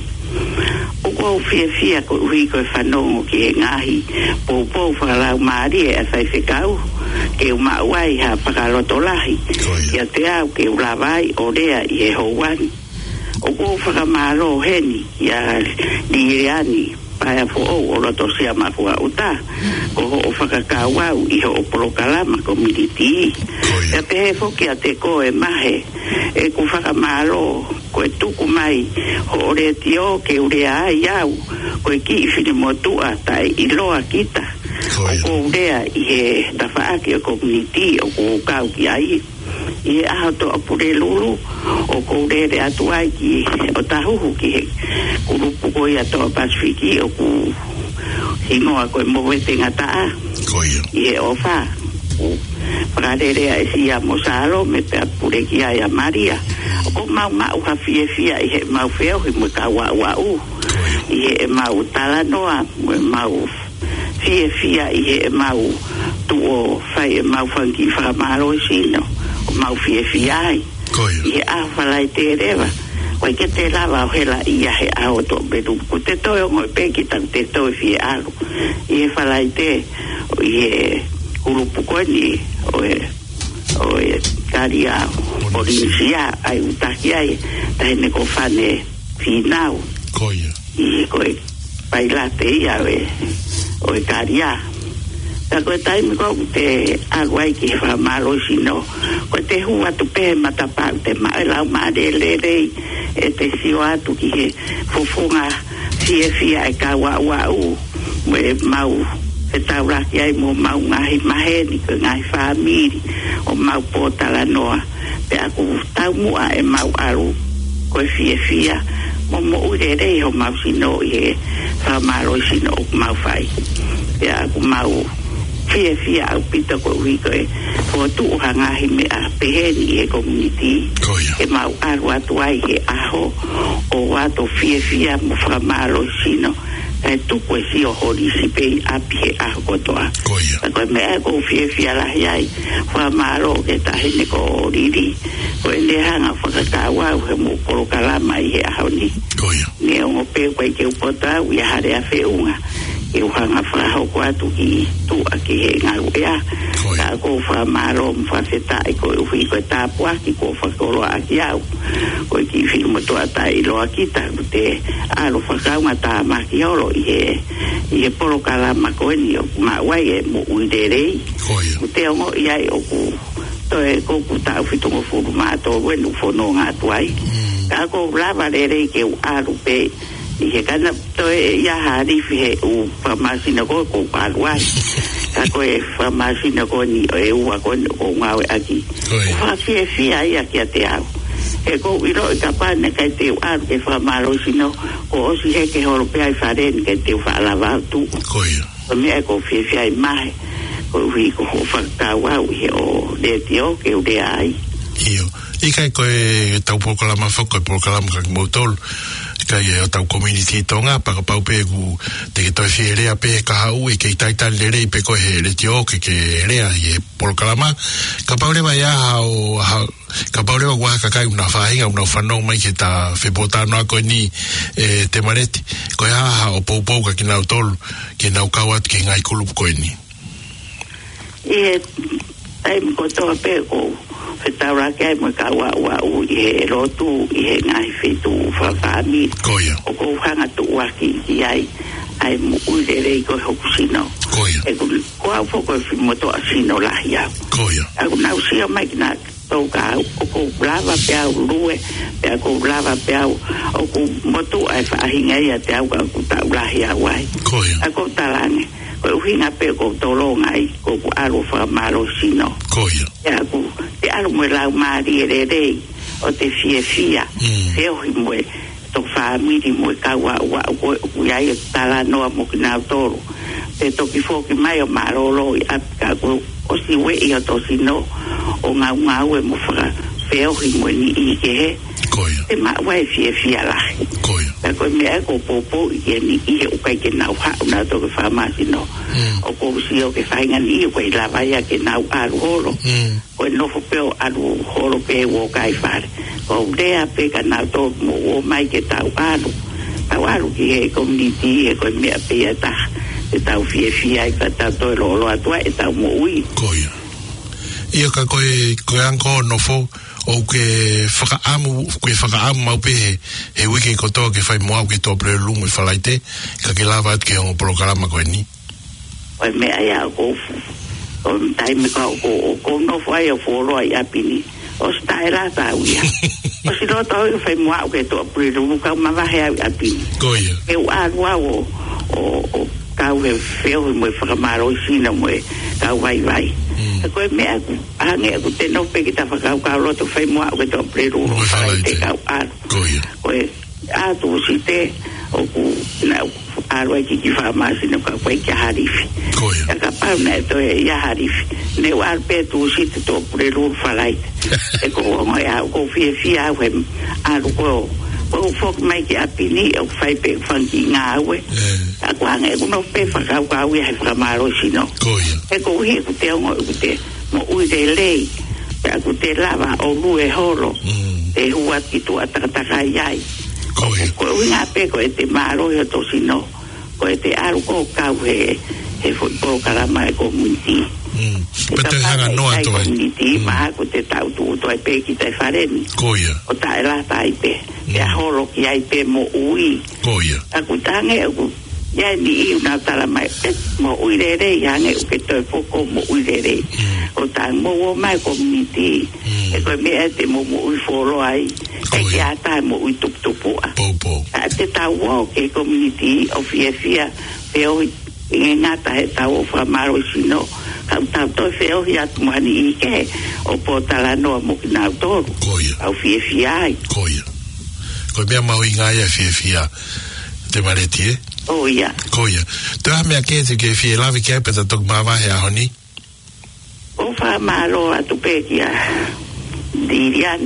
O ko fia ko ui koe whanongo ki he ngahi pou whakalau maari e a whaiwhekau ke umauai ha whakarotolahi ia te au ke ulawai o rea i he houani. O ko whakamaro heni ia lireani paia fo o roto sia mafua uta ko o whakakawau i ho porokalama community e pehe foki a te ko e mahe e ku whakamaro ko e tuku mai ho ore tio ke urea ai au ko e ki i whine motua tai i loa kita o ko urea i he tawhaaki o community o ko kau ki ai i e aho to apure lulu o ko rere atu ai ki o tahuhu ki he kurupu koi ato Pasifiki o ku hingoa koe mowete ngataa i he ofa whakarere a esi a mosaro me pe apure ki ai a Maria o mau ha fia i he mau feo hi mui ka wau i he mau talanoa mau fia i he mau tuo fai mau whanki whakamaro sino mau fia ai i he awhalai te rewa koe ke te lava o hela ia he ao to beru ko te toi o ngoi peki tang te toi fie alu i he whalai te o i he kurupu koe ni o e karia o rinsia ai utaki ai tahine ko whane whinau i he koe pailate ia o e karia ta koe taimi ko te aguai ki whamaro sino ko te hua tu pehe matapau te mailau maare lerei e te sio atu ki he fofonga fia e ka wau me mau e tauraki ai mo mau ngahi maheni ko ngahi whamiri o mau potala noa pe aku tau mua e mau aru ko fia mo urerei ho mau sino i he whamaro sino o mau whai pe aku mau fia au pita ko wiko e o tu hangahi me a peheni e community e mau aru atu ai he aho o wato fia mo whamaro sino e tu koe si o horisi pei api he aho kotoa koe me e ko fia lahi ai whamaro ke tahine ko riri koe le hanga whakakawau he mo porokalama i he aho ni ne ongo pe koe ke upota au ia hare a whiunga e uhanga whahau ko atu ki tu a ki he ngaru ea ka ko whamaro mwhawheta i ko uhi ko tāpua ki ko whakoroa a ki au ko ki whima toa tai loa kita te alo whakaunga tā maki oro i he porokalama koe ni o mawai e mo uirerei te ongo i ai o ku toe ko ku tā whitongo furu mātou wenu whono ngā tuai ka ko lava rerei ke u aru pe i he kana toe ia harifi he u whamasina ko paruai ka koe whamasina ko ni e ua ko ngawe aki whawhia ia ki a te au e ko iro i kapane kai te aru ke whamaro sino ko osi he ke horopea i wharen ke te whaalava tu o mea ko whiwhia i mahe ko hui ko whakawau he o le teo ke ure ai Ika koe tau proklama whako proklama ka motol kai e tau community tonga pa ka pau pe ku te toi fiere pe ka hau e ke tai tai le pe ko he le tio ke rea e proklama ka pau le vai o ka pau le wa ka kai una fainga una fano mai ke ta fe bota no ko ni te mareti ko ya o pou ka ki na tol ke na ka wat ke ngai kulup ko ni ai ko to pe ko Fetaura ke mo ka wa u e rotu e ngai fitu fa fami koia o ko hanga tu wa ki ai mo u ko hokusino koia e ko a foko fi moto asino la ya koia a na usia mai na to ka o ko lava pe au lue pe ko lava pe au o ko moto ai fa hinga ya te au ka ta la ya wai koia a ko talane ko hinga pe ko tolonga ai ko alo fa malo sino koia ya ko te alo mo la mari re o te fia se o mo to family mo ka wa ya tala no mo na toro te to ki fo ki mai o marolo a ka ko o si we i to sino o nga we mo fra fe o mo ni i ke koia te ma wa fia la koia ko me ko popo i ni i o kai ke na na to ke fama sino o ko si o ke fainga ni ko la vaya ke na algo ko no fo pe alu holo pe wo kai fare ko de a pe ka na to mo o mai ke ta alu ki e community e ko me pe ta e ta fia ka ta to lo atua e ta mo ui koia io ka ko anko no fo o ke whakaamu mau pe he wiki ko tō ke whai moau ke tō pre lumu i whalaite ka ke lava at ke o programa koe ni oi mea ia ko taime ka ko no whai o whoroa i apini o stai la ta uia o si no tau i whai moau ke tō pre lumu ka mawahe au apini koia e u arua o kau he wheo i mo i whakamaro i sina mo e kau vai ko me hange ko te no pe ki ta fa ka lo to fai mo ko to preru te ka ko a tu si te o ku na aro ki fa ma si no ka ko ki harifi ka pa na to ya harifi ne wa pe tu si te to preru falai e ko mo ya ko fia we a ko o fok mai ki apini o fai pe fanki ngawe a ko hange ko no pe fa ka we ha fa maro sino e ko hi ku te mo u de lei pe ku te lava o lue holo e hua ki tu atata kai ko nga pe ko te maro yo to sino ko te aru ko ka we e fo ko kala mai ko munti Pete hanga noa to ai. Ni ma ko te tau tu to ai pe ki te fareni. Koia. O ta ela ta ai pe. Ya holo ki ai pe mo ui. Koia. Aku tange aku ya ni una tala mai mo ui re ya ne ke to poco mo ui re. O ta mo mai community. E ko me te mo ui folo ai. E ya ta mo ui tup tupu. Popo. Te ta wo ke community of fia pe o ngata he ta o fa maro sino. Ka to feo ya mani ke o potala no mo na to au fia koia ko me mau inga ya fia te mareti oh ya koia to ha me ke ke fia la ke pe to ma va ya honi o fa malo a tu pe ya dirian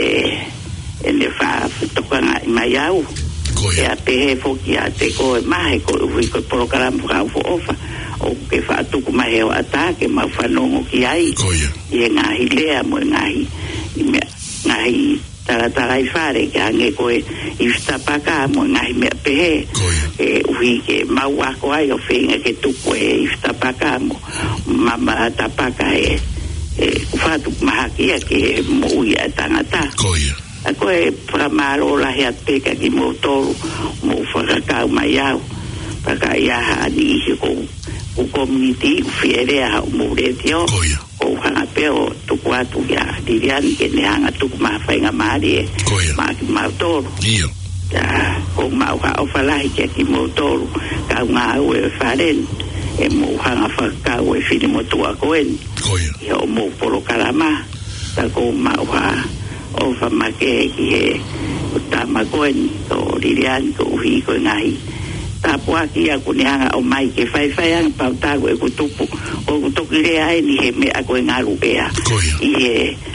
ene fa to kana maiau koia pe fo ya te ko mai ko programa ka fo ofa o ke fa tu kuma he ataque ma fa no ki ai e nga hilea mo nga hi tala i fare ke ange ko i sta paka mo nga me pe e ui ke ma wa ko ai o finga ke tu ko i sta paka mo mama ta paka e fa tu ma ki ke mo i atangata ko e pra malo la he ateka ki mo tolu mo fa ka ma ya paka ya ni ko o community fiere a muretio o hanga peo tu kwatu ya dirian ke ne hanga tu ma fainga mari ma toro io ya o ma o fala ke ki motor ka ma o faren e mo hanga fa ka o fili motor ko en yo mo polo kalama ta ko ma o fa ma ke ki ta ma ko en to dirian ko hi ko ngai tapua ki a kuneanga o mai ke fai ang pautago e kutupu o kutukire ai ni he me a koe ngaru ea i e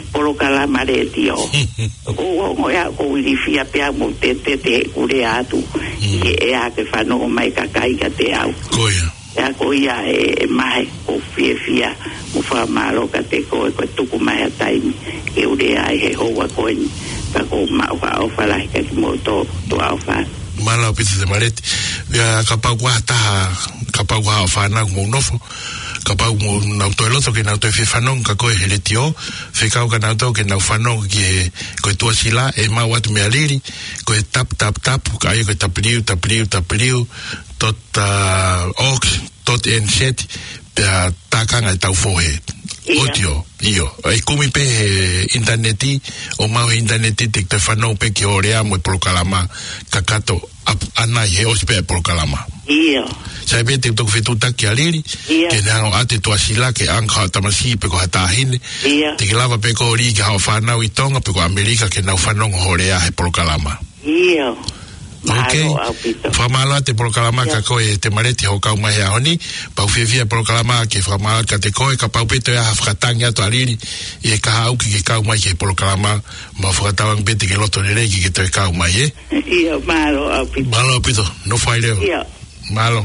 polo kala mare tio o ya ko wi fia pia mo te ure atu e a ke fa no mai ka kai ka te au ya ko ia mai ko fia mo fa malo ka te ko tuku mai tai e ure ai he ho wa ko ni pa ko ma wa o fa la ka mo to au fa mala pizza de marete ya kapagua ta kapagua fa na mo nofo kapau mo na to eloso que na to fefanon ka ko heletio fe ka na to que na fanon que ko to sila e ma wat me aliri ko tap ka yo que tapriu tot ox tot en set per takanga tau fohe odio io e come pe interneti o ma interneti te fanon pe que orea mo proclama kakato ana ye ospe proclama io sai bete to fetuta ki aliri ke na ate to asila ke anka tamasi pe ko hata hine te lava pe ko ri ka fa na witonga pe ko amerika ke na fa no horea he proclama okay fa mala te proclama ka ko te marete ho ka mai honi pa fefia proclama ke fa mala ka te ko ka pa pete ha fratanga to aliri e ka au ki ka mai ke proclama ma fratang pete ke loto le ki te ka mai malo apito no faile malo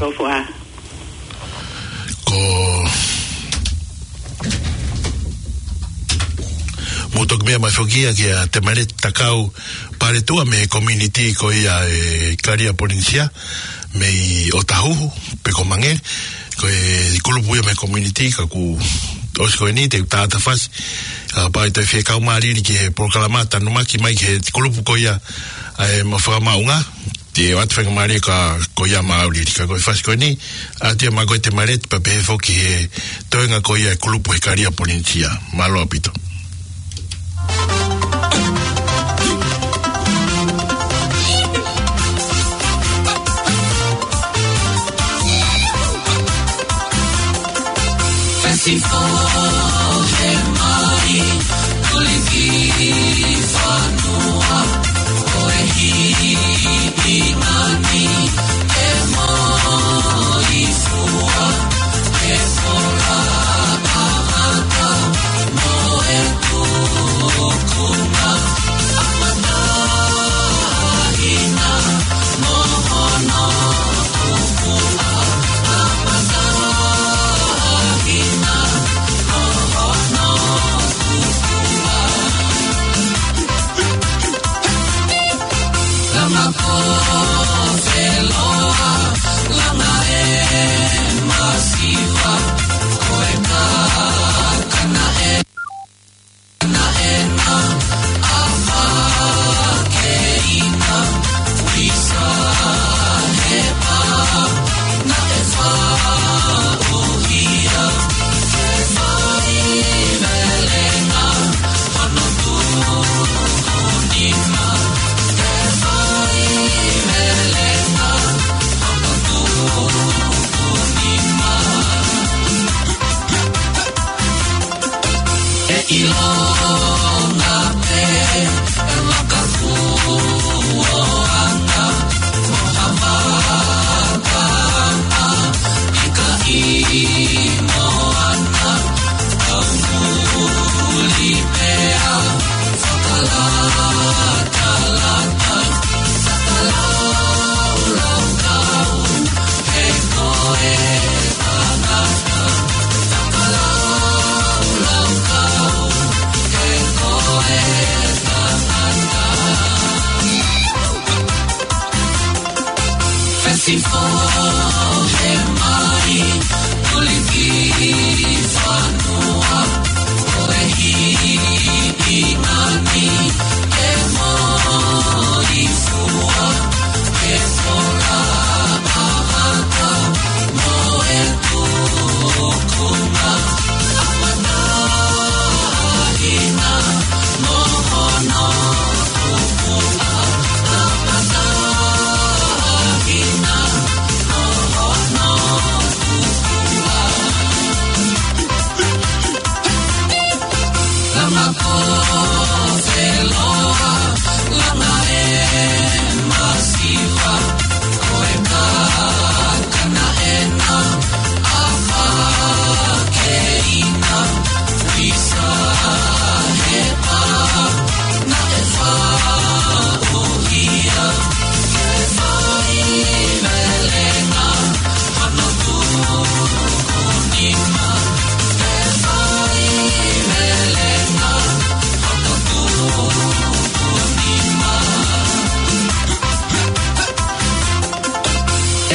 ko motok me ma fogia que te mare takau pare tu me community ko ia caria provincia me otahu pe ko mangel ko kulupu me community ka ku osko ni te tata fas pa te fe ka mari que proclamata no maki mai que kulupu ko ia ma fa maunga te wat fa mari ka ko ia mauri ka ko fas ko ni ate ma ko te mare pa pe fo que toenga ko ia kulupu caria provincia malo apito Si foge mai kuliki fanua oehi inani emoifua efora amata moetukuna amata ina mohono kukua amata Si foge mai kuliki fanua oehi inani emoifua efora amata moetukuna amata ina mohono kukua amata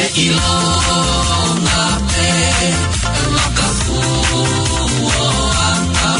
ilonga pe laka fuanga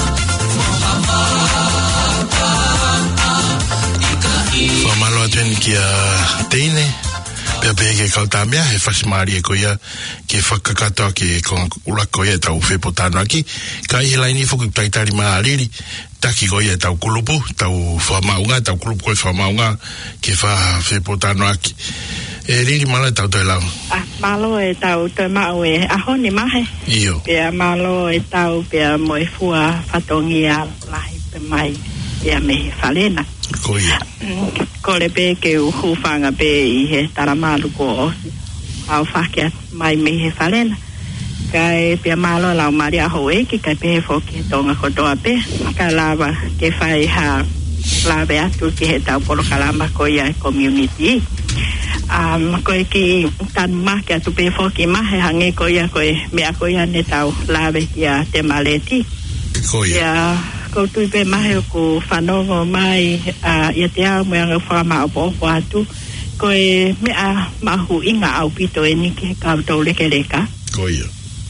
Whamalo atuen kia teine, pia ke kauta mea, he whasimari e koia, ke whakakatoa ke ula koia tau whepotano aki, ka i laini whuku taitari maa riri, taki koia tau kulupu, tau whamaunga, tau kulupu koe whamaunga, ke whepotano aki. E riri mala tau toi lau. Malo e tau toi mau e aho ni mahe. Iyo. Pia malo e tau pia moe fua whatongi a lahi pe mai, pia me whalena. Koia. Ko le pe ke uhufanga pe i he taramalu ko osi. Au whakea mai me he whalena. Kai pia malo lau maria ho eki, kai pe he whoki tonga kotoa pe. Ka lava ke whai ha lawe atu ki he tau polo kalama koia community. Koe ki tan make atu pe whoki mahe hange koia koe mea koia ne tau lawe ki a te maleti. Koia. Ko tui pe mahe ko whanongo mai ia te au meanga whama opo atu koe mea mahu inga au pito e niki kau tau leke leka Koia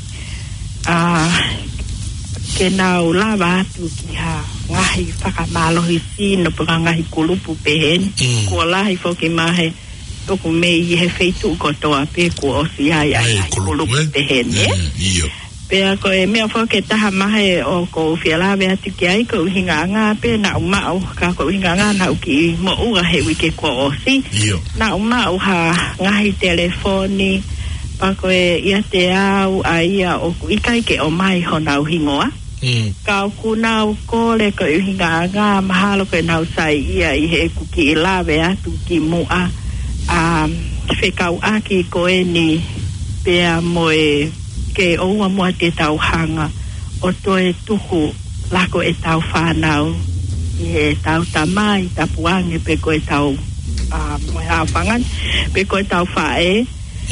ke nau lawa atu ki ha ngahi whakamalohi si no paka ngahi kulupu pehen ko lahi whoki mahe toku mei he feitu kotoa pe ko osi ai kulupu pehen iyo Pea koe mea whoke taha mahe o ko whiala mea tiki ai ko uhinga ngā pe na umau ka ko uhinga ngā na uki mo ua he wike ko osi na umau ha ngahi telefoni pa koe ia te au a ia o ikai ke o mai ho na uhingoa ka uku na ukole ko uhinga ngā mahalo koe na usai ia i he kuki ilawe atu ki mua whekau aki koe ni pea moe ke oua mua te tau hanga o toe tuku lako e tau whanau i he tau tamai tapuange pe koe tau moe hawhangan pe koe tau whae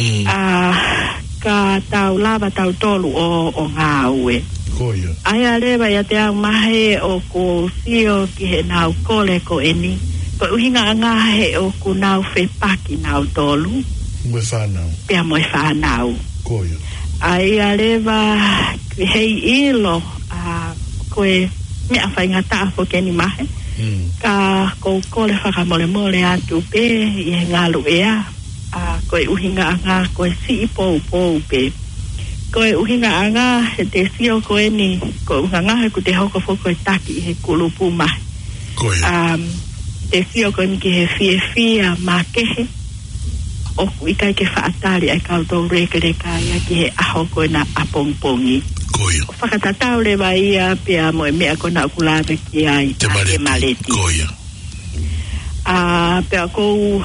ka tau lava tau tolu o ngā ue aia lewa ia te au mahe o ko sio ki he nau kole ko eni ko uhinga ngā he o ku nau whepaki nau tolu moe whanau pea moe whanau koia ai aleva hei ilo koe mea whainga taa po keni mahe ka kou kole whakamole mole atu pe i he ngalu ea koe uhinga anga koe si pou pou pe koe uhinga anga he te sio koe ni koe uhinga anga he ku te hoko foko e taki i he kulupu mahe te sio koe ni ki he fie fia ma kehe o ikai ke whaatari ai kau tau reke reka ia ki he aho koe na apongpongi Koia o whakatatau lewa ia pia moe mea ko na ukulawe ki ai te maleti Koia pia kou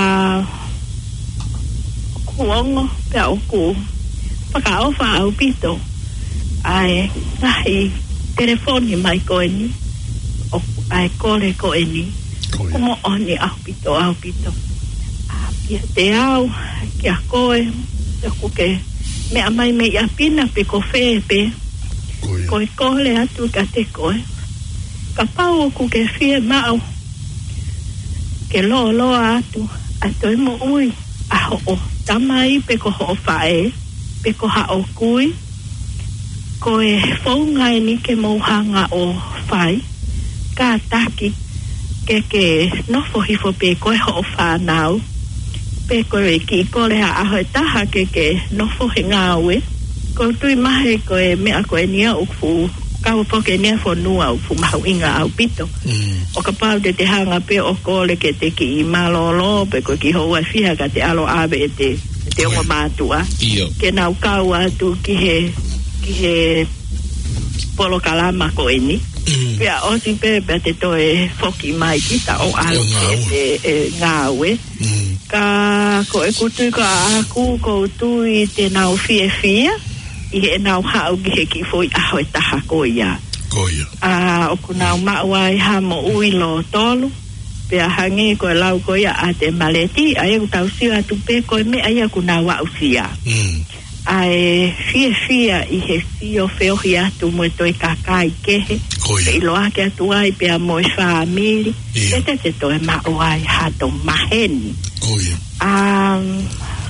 kuongo pia o ku whakaofa au pito ai nahi telefoni mai koe ni ai kole koe ni kumo oni au pito ia te au ki a koe te kuke mea mai me ia pina pe ko whepe koe kole atu ka te koe ka pau o kuke whie mau ke lo atu atu mo ui a ho o tamai pe ko ho whae pe ko ha o kui koe whaungai ni ke mauhanga o whai ka taki ke nofo hifo pe koe ho whanau pe koe ki kore ha aho e taha ke nofo he ngāwe ko tui mahe koe mea koe nia ufu kawa poke nia whanua ufu mahu inga au pito o ka pau te hanga pe o kore ke te ki i malolo pe koe ki hoa whiha ka te alo awe e te onga mātua ke nau kau atu ki he polo kalama koe ni pia osi pepe te toe foki mai kita o alo te ngāwe ka ko e kutui ka aku ko tui te nau fie i he nau hau ki he ki foi aho e taha koia o ku nau mauai ha mo uilo tolu pia hangi ko e lau koia a te maleti a e utau sia tu pe ko e mea ia ku nau au sia ai fie i he sio feohi atu mo e toi kakai kehe pe ilo ake atu ai pia mo e whaamili te toi mauai hato maheni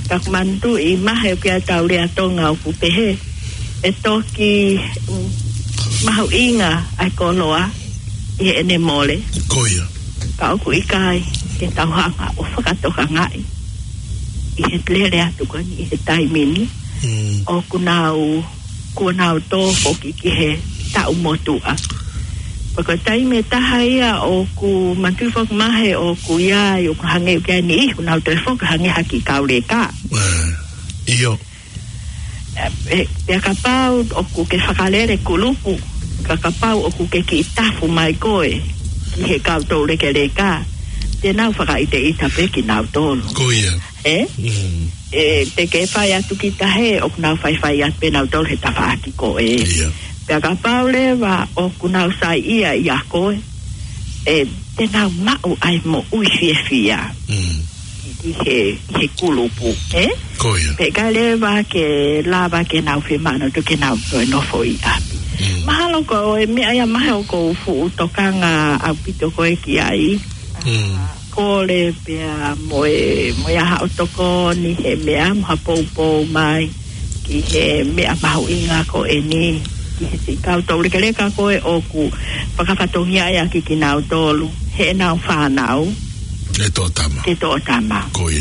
mantu I mahe pia tau rea tonga o kupehe e toki mahu inga ai koloa I ene mole koia ka oku ikai ke tau hanga o whakatoka ngai I he tlere atu kani I he taimini o kunau tō hoki ki he tau motua Paka taime taha ia o ku mantu whak mahe o ku iai o ku hange ukia ni ihu nau te whak hange haki kaure ka. Iyo. Pea kapau o ku ke whakalere kulupu, ka kapau o ku ke ki itafu mai koe, ki he kautou reke reka, te nau whaka I te itape ki nau tōnu. Koia. Te ke whai atu ki tahe o ku nau whai atu pe nau tōnu he tawhaaki koe. Iya. Pea ka paule wa o kunau sai ia I a koe te nau mau ai mo ui fia I he kulupu Koia pe ka le wa ke lava ke nau fi mano tu ke nau to no foi api mahalo ko e me ai mahe o ko fu tokanga a pito ko e ki ai ko le pea mo ya ha toko ni he me am ha po mai ki he me a mau inga ko e ni ki kau tau le ka koe o ku whakawhatongia ia ki nau tolu he nau whanau ke tō tama koia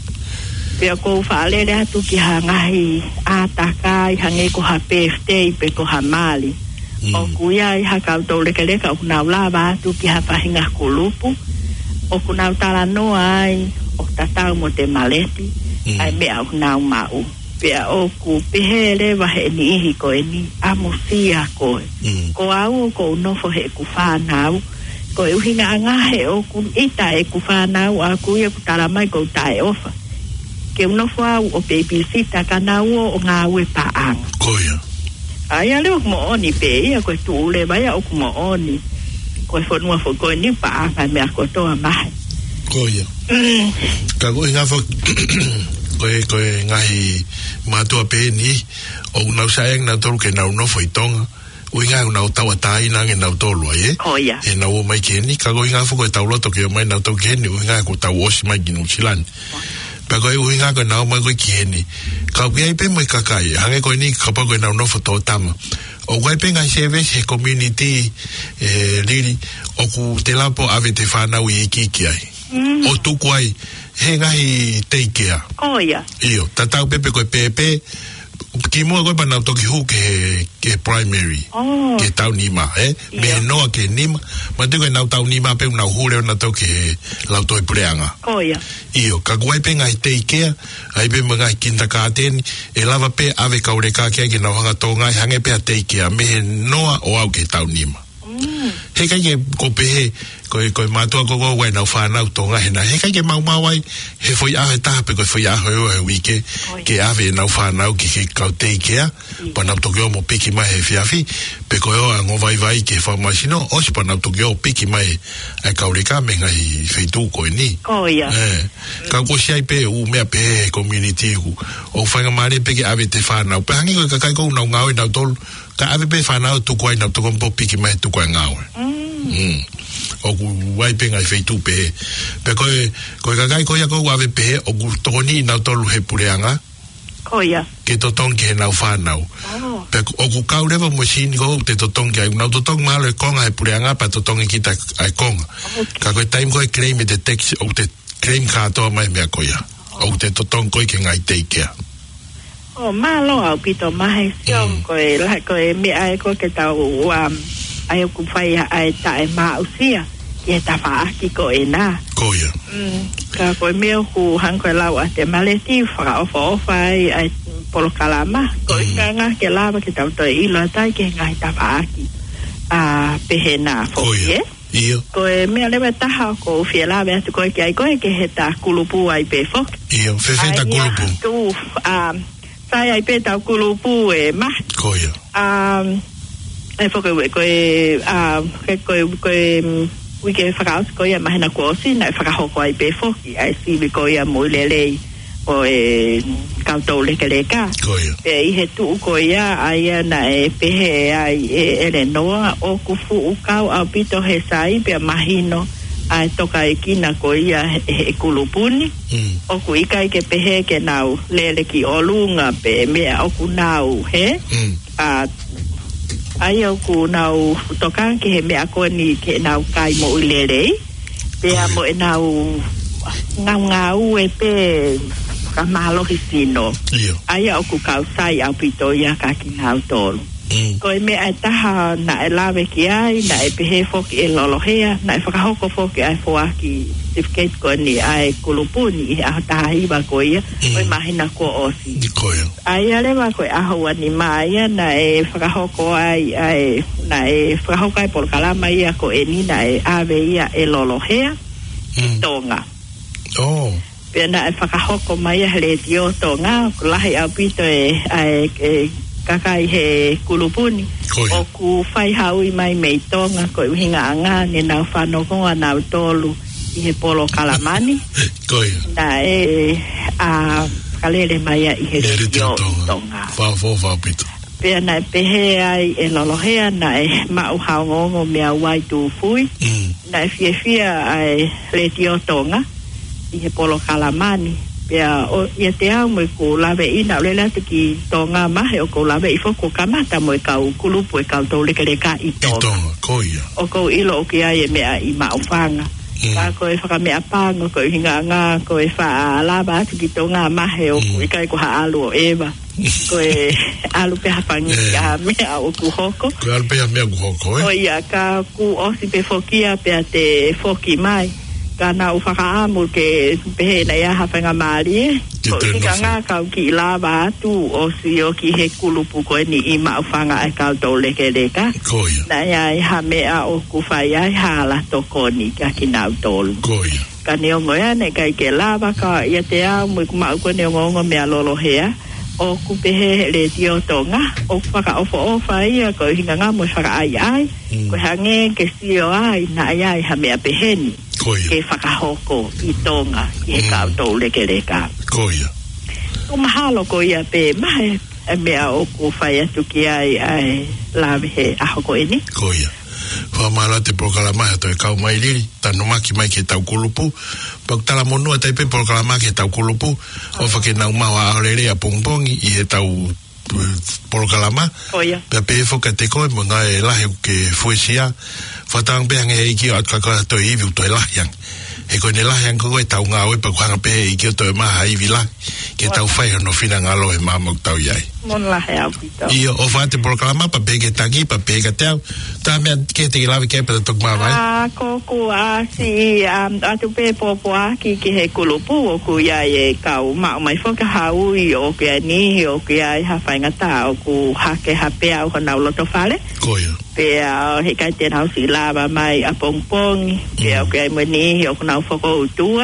pia kou whaalere atu ki hangahi ātakai hange ko ha birthday pe ko ha mali o ku ia I ha kau tau le o ku nau lava atu ki ha whahinga kulupu o ku nau tala noa ai o tatau mo te maleti ai mea o nau mau pea o ku pehere wa he ni ihi ko e ni amusia koe ko au ko unofo he ku whanau ko e uhinga angahe o ku ita e ku whanau a ku ia ku taramai ko tae ofa ke unofo au o babysitter ka nau o ngā ue paanga koia ai ale o ku mo oni pe ia ko e tu ule vai o ku mo oni ko e whanua fo ko e ni paanga mea ko toa mahe koia ka koe ngā fo koe ngahi matua pe ni o nau saeng na tolu ke nau no foi tonga o inga nau tawa tai na nge nau tolu ai e nau mai ke ni ka go inga fo ko tau loto ke mai nau to ke ni o inga ko tau osi mai ginu chilan pa ko o inga ko nau mai ko ke ni ka ku ai pe mai ka kai hange ko ni ka pa ko nau no fo to tama o ko pe nga service community lili o ku te lapo ave te fana u iki ai o tu kwai he ngai take care koia iyo tatau pepe ko pepe ki mo ko pa na to ki hu ke primary ke tau ni ma me no ke ni ma te ko na tau ni ma pe na hu le na to ke la to preanga koia iyo ka ko pe ngai take care ai pe mo ngai kinta ka ten e lava pe ave ka ure ka ke na hanga to ngai hange pe take care me no o au ke tau ni ma he ka ye ko pe ko matua ko we na fa na to nga hena he ka ke mau ai he foi a ta pe ko foi a ho wike ke ave na fa na ki ka te ke pa na to ke mo piki mai he fiafi pe ko ngo vai ke fa machino o si pa na to ke piki mai ai ka uri ka me ngai feitu ko ni koia ka ko si ai pe u me pe community o fa nga mare pe ke ave te fa na pe hangi ko ka ko na ngau na to ka ave pe fa na to ko na to ko piki mai to ko ngau o ku wai penga I feitu pe ko kai ko ya ko ave pe o ku toni na tolu he pureanga koia ke to ton ke na fa na pe o ku ka ure mo sin go te to ton ke na to ton malo ko nga he pureanga pa to ton kita ai kon ka ko time ko claim de text o te claim ka to mai me ko ya o te to ton ko ke ngai te ke o malo au pito mai sion ko e me ai ko ke tau ai ku fai ai ta e ma usia ke ta fa ki ko ena koia ka ko me ku han ko la wa te maleti fra o fai ai por kalama ko nga ke la ke ta to I la ta ke nga ta fa ki a pehena fo iyo ko me ale ta ha ko fiela be ko ke ai ko ke heta kulupu ai pe fo iyo fefeta kulupu tu sai ai pe ta kulupu e ma koia ai fo ko we ke whakaos ko ia mahena ko si na whakahoko ai pe foki ai si we ko ia mo lelei o kautou lekeleka pe I he tu ko ia ai na pehe ai ele noa o kufu ukau au pito he sai pe mahino ai toka e kina ko ia e kulupuni o ku ikai ke pehe ke nau lele ki olunga pe mea o ku nau he ai o ku nau toka ke he mea ko ni ke nau kai mo lele pe mo e nau ngau e pe ka malo hisino ai o ku kausai au pito ia ka ki nau tolu ko me ataha na elave ki ai na e pehe foki e lolohea na e whakahoko foki ai foaki certificate ko ni ai kulupuni i ataha iwa ko ia ko mahina ko osi ai alewa ko ahua ni maia na e whakahoko ai na e whakahoko ai por kalama ia ko e ni na e ave ia e lolohea tonga pena e whakahoko mai hele dio tonga ko lahi au pito e kakai he kulupuni o ku fai haui mai mei tonga ko hinga anga ni na whano konga na tolu i he polo kalamani na a kalele mai i he dio tonga fa pito pea na pehe ai e lolohea na e mau haongongo mea wai tu fui na e fia ai le dio tonga i he polo kalamani ya o ia te au mo ko lave ina le la te ki tonga mahe o ko lave i foko kamata mo ka u kulupu e ka to le kele ka i tonga koia o ko ilo o ki ai me i ma ofanga ka ko e faka me apanga ko hinga nga ko e fa lava ki tonga mahe o ku kai ko ha alu o eva ko e alu pe hapangi ya me o ku hoko ko alu pe me ku hoko o ia ka ku o si pe fokia pe te foki mai kana ufaka amu ke pehe na ia hawhenga maari ko ika ngā kau ki lava atu o si o ki he kulupu koe ni ima ufanga ai kau tau leke leka na ia i ha mea o kufai ai hala toko ni ka ki nau tolu ka neongo ea ne kai ke lava ka ia te au mui kumau koe neongo mea lolo hea o kupehe le dio tonga o whaka ofo ofa ia ko hinga ngā mui whaka ai ko hange ke sio ai na ai ha mea peheni ke whakahoko i tonga i he kautou leke leka koia o mahalo koia pe mahe mea o ku whai atu ki ai lawe he ahoko eni koia whamala te prokalama he toi kau mai liri tanu maki mai ke tau kulupu pak tala monua tai pe prokalama ke tau kulupu o whake nau mawa aorere a pongpongi i he tau prokalama pe pe foka te koe mo ngai lahe ke fuesia fatang pe hange iki at ka to i vi to lahiang e ko ne lahiang ko e tau nga o pa kwanga pe iki to ma hai vila ke tau fai no fina ngalo e mama tau yai mon lahe au pito i o fate proklama pa pe ke tangi pa pe ke tau ta me ke te lave ke pa to ma vai ko ku a si atu pe popo ki he kulupu o ku ya e kau ma mai foka hau i o ke ni o ke ai ha fai ngata o ku ha ke ha pe au na loto fale koia pe he kai te hau si lava mai a pongpong ke o ke mo ni o na foko tua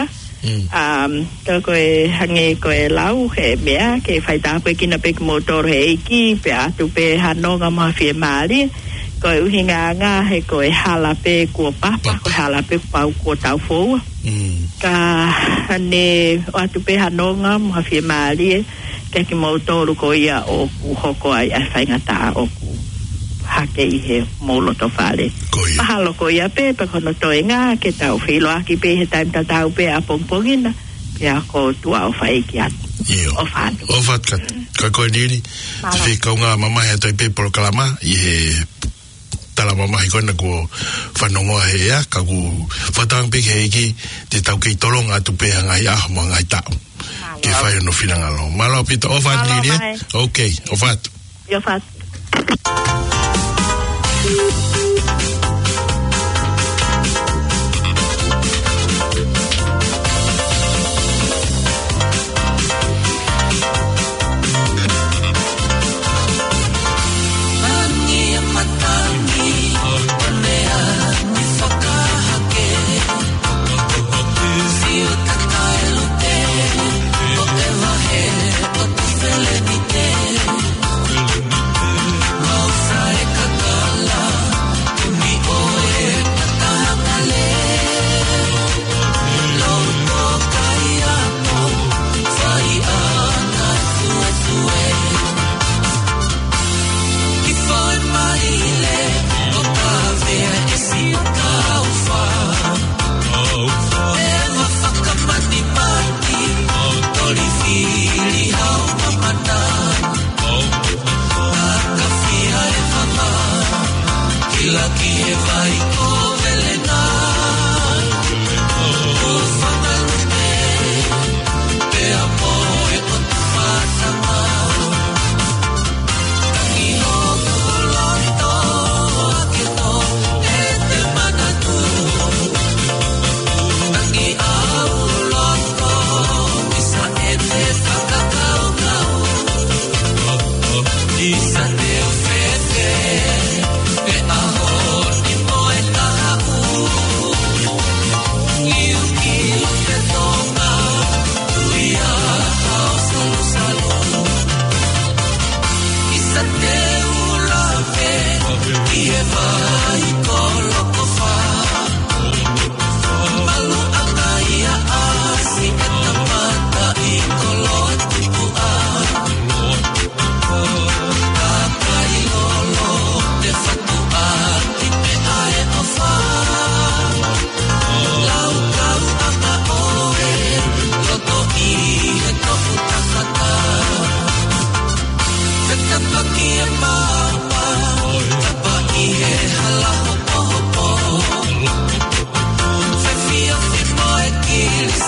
ko e hange ko e lau he mea ke fai ta pe kina pe motor he ki pe atu pe hanonga ma fie mari ko e uhinga nga he ko e hala pe ko papa ko hala pe pau ko tau fo ka ne atu pe hanonga ma fie mari ke ki motor ko ia o ku hoko ai fai ngata o ku hake i he molo to fale mahalo ko ia pe kono to nga ke tau filo aki pe he time tau pe a pompongina ya ko tua o fai ki at o fat ka ko diri fi ka nga mama he to pe proklama i he tala mama hi kona ko whanongo he ya ka ku fatang pe he ki te tau ki tolonga tu pe nga ya mo nga tau ke fai no fina ngalo malo pito o fat diri okay o fat yo fat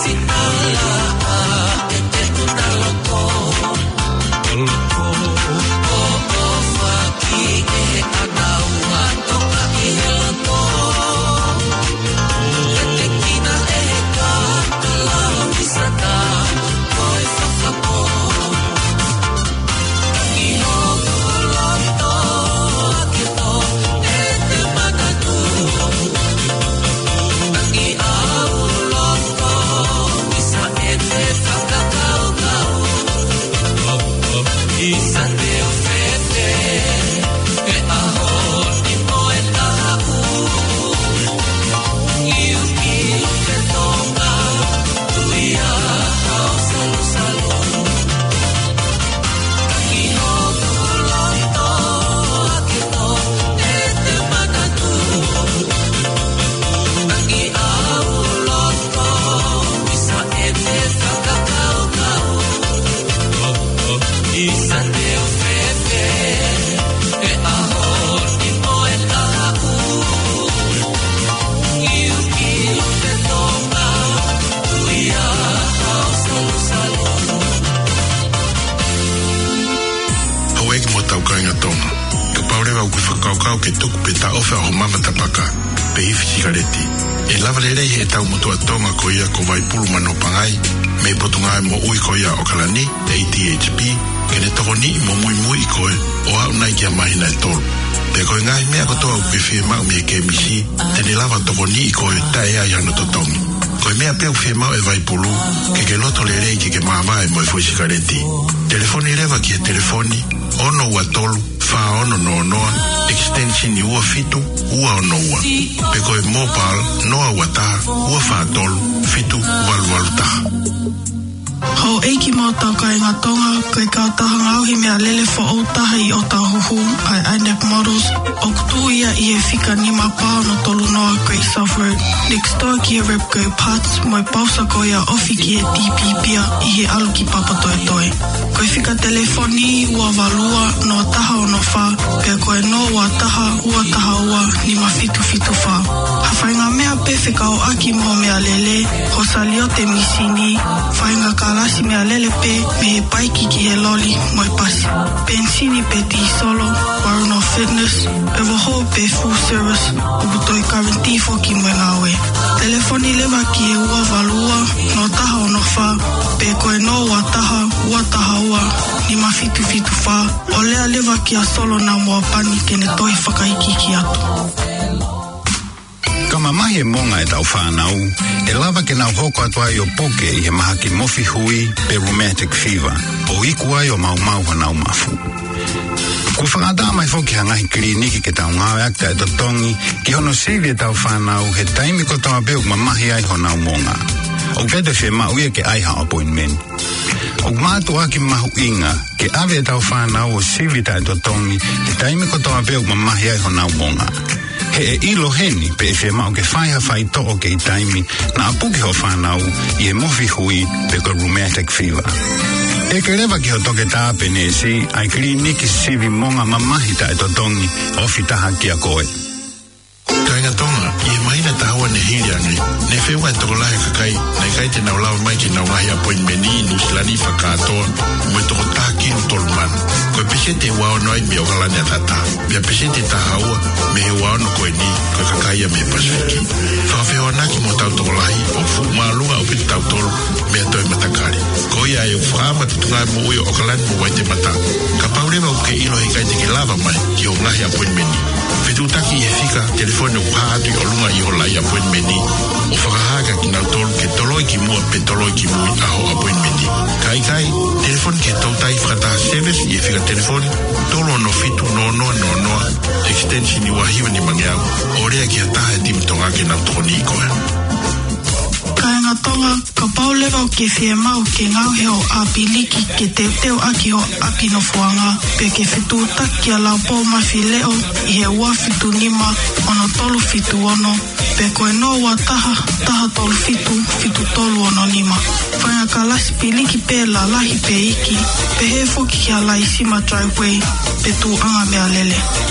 ke tuku pe ta ofa o mama tapaka pe ifi sigareti e lava lere he tau mutua tonga ko ia ko vai pulu mano pangai me potunga mo ui ko ia o kalani ATHP ke ne toko ni mo mui ko o au nai kia mahina e tolu pe ko ngai mea ko toa upe fie mau me ke misi te ne lava toko ni ko e tae ai ano totongi ko e mea peu fie mau e vai pulu ke loto lere ke maama e mo e fui sigareti telefoni leva ki e telefoni ono ua tolu fa ono no noa extension i ua fitu ua ono ua pe koe mobile noa ua taha ua fa tolu fitu walu taha Ho eiki mō tau kai ngā tonga, kai kā taha ngauhi mea lele fo o taha i o tā huhu, ai INEC Models, o kutu ia i e whika ni mā pāo no tolu noa Great Software. Next door ki e Repco Parts, moi pausa ko ia ofi ki e DPPia i he alu ki papatoe toe. Koe whika telefoni ua valua no taha o no wha, pia koe no ua taha ua ni ma fitu wha. Hawhainga mea pewhika o aki mo mea lele, ho salio te misini, whainga ka lasi mea lele pe, me he paiki ki he loli, moi pasi. Pensini pe ti solo, Waruno Fitness, e woho pe full service, o butoi karentifo ki moi ngawe. Telefoni lewa ki e ua valua, no taha o no wha, pe koe no ua taha ua, ni ma fitu wha, o lea lewa ki a solo na mua pani ke ne toi whakaiki ki atu. Kama mahi e monga e tau whanau, e lava ke nau hoko atua i o poke i he maha ki mofi hui pe rheumatic fever, o iku ai o mau hanau mafu. Ku whakata mai whoki hangahi kliniki ke tau ngawe akta e totongi, ki hono sivi e tau whanau, he taimi ko tau apeuk ma mahi ai honau monga. O kete whe mau ia ke aiha appointment. O mātu aki mahu inga, ke ave e tau whanau o sivi ta e totongi, he taimi ko tau apeuk ma mahi ai honau monga. He e ilo heni pe e whe mau ke whai to'o ke i taimi na apuki ho whanau i e mofi hui pe ko rheumatic fever. E ke rewa ki ho toke tāpe ne si ai kliniki sivi monga mamahita e totongi ofi taha ki a koe. Kainga tonga, i e mahina tahaua ne hiri angai, ne whewa e toko lahe kakai, nei kai te nau lawa mai ki nau lahi appointment ni nusilani whakatoa, mo e toko tākiru tolu man. Koe pesete wao noi mi o kalani a tata, mea pesete tahaua, me he wao no koe ni, koe kakai a me Pasifiki. Whawhewa naki mo tau toko lahi, o fu maalunga o piti tau tolu, mea toi matakari. Koe ai o whaama tutungai mo ui o kalani mo waite mata. Ka paurewa uke ilo he kai te ke lava mai, ki o lahi appointment ni. Whetutaki e whika telefone o haatu o lunga i ho lai appointment ni. O whakahaka ki nau tolu ke toloi ki mua pe toloi ki mui aho appointment ni. Kai, telefone ke tautai whakataha service i e whika telefone, tolo no fitu no noa, extension i wahiwa ni mangeau. Orea ki hataha e timtonga ke nau toko ni i koe. Kainga tonga, ka pau lewa o ke whie mau ke ngau heo api liki ke teo aki ho api no fuanga, pe ke whitu taki a lau pō mawhi leo i he ua whitu nima ono tolu whitu ono, pe koe no ua taha tolu whitu tolu ono nima. Whainga ka lasi pi liki pe la lahi pe iki, pe he whoki ki a la isima driveway, pe tu anga mea lele. Tō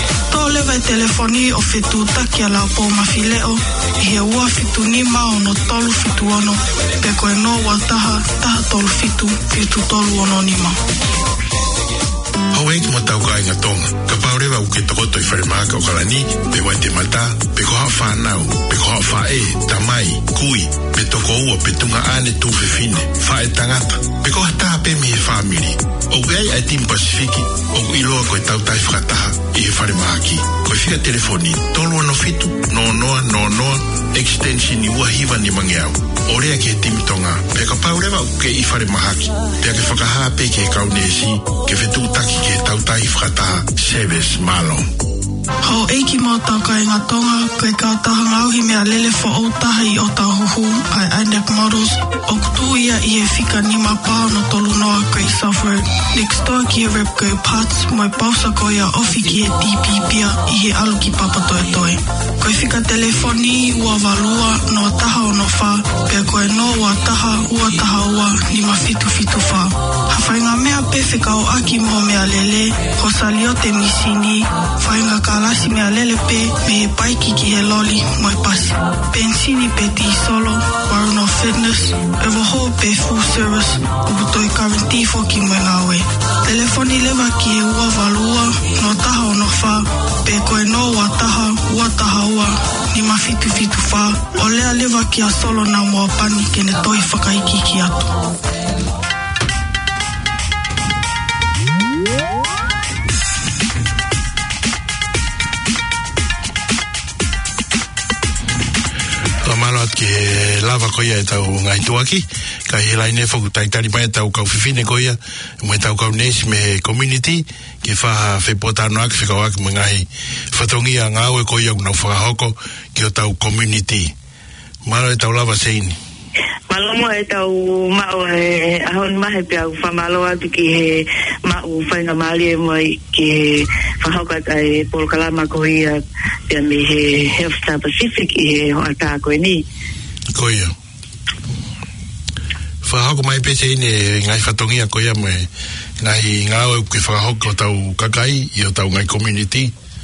ole vai telefoni o fitu taki ala po mafileo i he ua fitu nima o no tolu fitu ono pe koe no wa taha tolu fitu tolu ono nima. Hau eki mo tau ka inga tonga, ka paurewa uke tokoto i wharimaka o kalani, pe Waitemata, pe koha whanau, pe koha whae, tamai, kui, pe toko ua, pe tunga ane tuwe fine, whae tangata, pe koha taha pe mihe whamiri. O gai ai Team Pasifiki, o iloa koe tau tai whakataha i he wharimaki. Koe whika telefoni, tolu ano fitu, no extension i ua hiwa ni mangeau. Orea ke Team Tonga, pe ka paurewa uke i wharimahaki, pe ke whakaha pe ke kaunesi, ke whetu taki ke tau tai whakataha, service malong. Ho eiki mō tau kai ngā tonga, koe ka taha ngauhi mea lele fo o taha i o tau huhu, ai INDEC models, o kutu ia i he whika nima pāo no tolu noa koe software. Next door ki he rep koe parts, moi pausa koe a ofi ki he DP pia i he alu ki papa toe. Koe whika telefoni ua walua no taha o no wha, pia koe no ua taha ua, nima fitu wha. Hawhainga mea pe whika o aki mō mea lele, ho saliote misini, whainga ka lasi mea lele pe me he paiki ki he loli moi pasi. Pensini pe ti solo, Waruno Fitness, ewa ho pe full service, o butoi karanti fo ki moi ngawe. Telefoni lewa ki he ua walua, no taha o no wha, pe koe no ua taha ua, ni ma fitu wha, o lea lewa ki a solo na mua pani kene toi whakaiki ki atu. Malo at ke lava koia e tau ngai tuaki, ka he laine foku taitari mai tau kau whiwhine koia, mo tau kau nesi me community, ke wha whepotano aki whikau aki mo ngai whatongia ngāwe koia unau whakahoko ki o tau community. Malo e tau lava seini. Malo mo e tau mao e ahon mahe pia whamalo atu ki he mao whainga maali e moi ki he whahokat ai Polokalama ko ia pia me he Healthstar Pacific i he hoata koe ni. Koia. Whahoko mai pese ine ngai whatongia koia mo e ngai ngāwe ki whahoko tau kakai i o tau ngai community.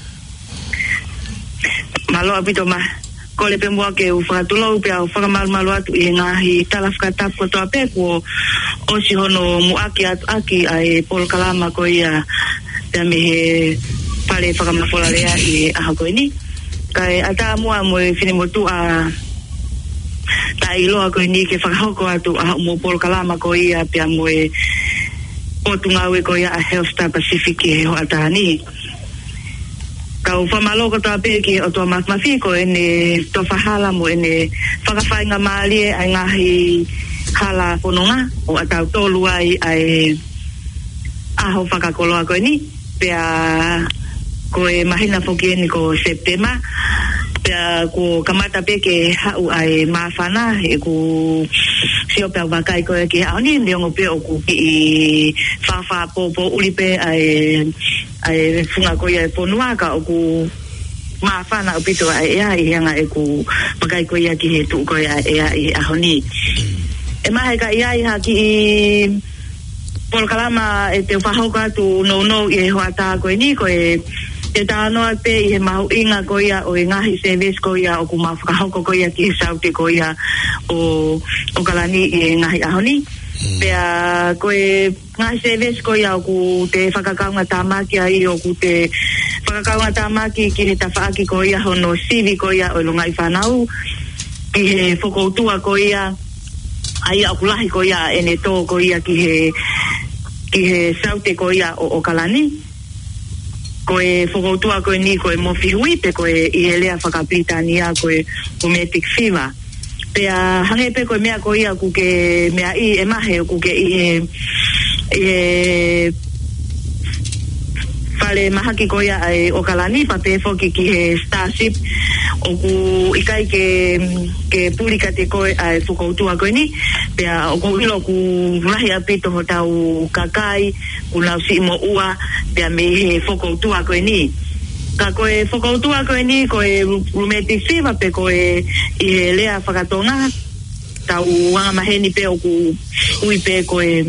Malo apito ma. Ko le pe mua ke u whakatulo pe au whakamalmalu atu i ngahi tala whakatapu toa pe ko o si hono muaki atu aki ai Polokalama ko ia te me he pare whakamawholarea i aha koe ni. Kai ata mua mo e whinemotu a ta iloa koe ni ke whakahoko atu aha mo Polokalama ko ia pe mo e potungawe ko ia a Healthstar Pacific e ho ata ni. Kau whamaloko toa peki o toa mafiko ene to whahala mo ene whakawhainga maali ai ngahi hala pononga o atau tolu ai aho whakakoloa koe ni pea koe mahina whoki ene ko September pea ko kamata peke hau ai mawhana e ko sio pea wakai koe ki hao ni neongo pea o ku ki i whawha popo ulipe ai funga ko ia ponua ka o ku mawhana o pito ai ea i hanga e ku pakai ko ia ki he tu ko ia ea i ahoni. E mahe ka ia i haki i Polokalama e te whahoka tu no i he hoata ko ni ko e te tānoa pe i he mahu inga ko ia o e ngahi service ko ia o ku mawhakahoko ko ia ki he sauti ko ia o kalani i he ngahi ahoni. Pea koe ngahi service ko ia o ku te whakakaunga tāmaki ai o ku te whakakaunga tāmaki ki he tawhaaki ko ia hono sivi ko ia o lungai whanau ki he whakoutua ko ia ai au kulahi ko ia ene tō ko ia ki he saute ko ia o kalani koe whakoutua koe ni koe mofi hui pe koe i he lea whakapitania koe rheumatic fever. Pea hange pe koe mea ko ia ku ke mea i e mahe ku ke i e whale mahaki ko ia ai o kalani pa pe foki ki he Starship o ku ikai ke pulika te koe ai whakoutua koe ni pea o ku ilo ku rahi apito ho tau kakai ku lau si mo ua pea me he whakoutua koe ni. Ka koe whakautua koe ni, koe rheumatic fever pe koe i he lea whakatonga, tau wanga maheni pe o ku ui pe koe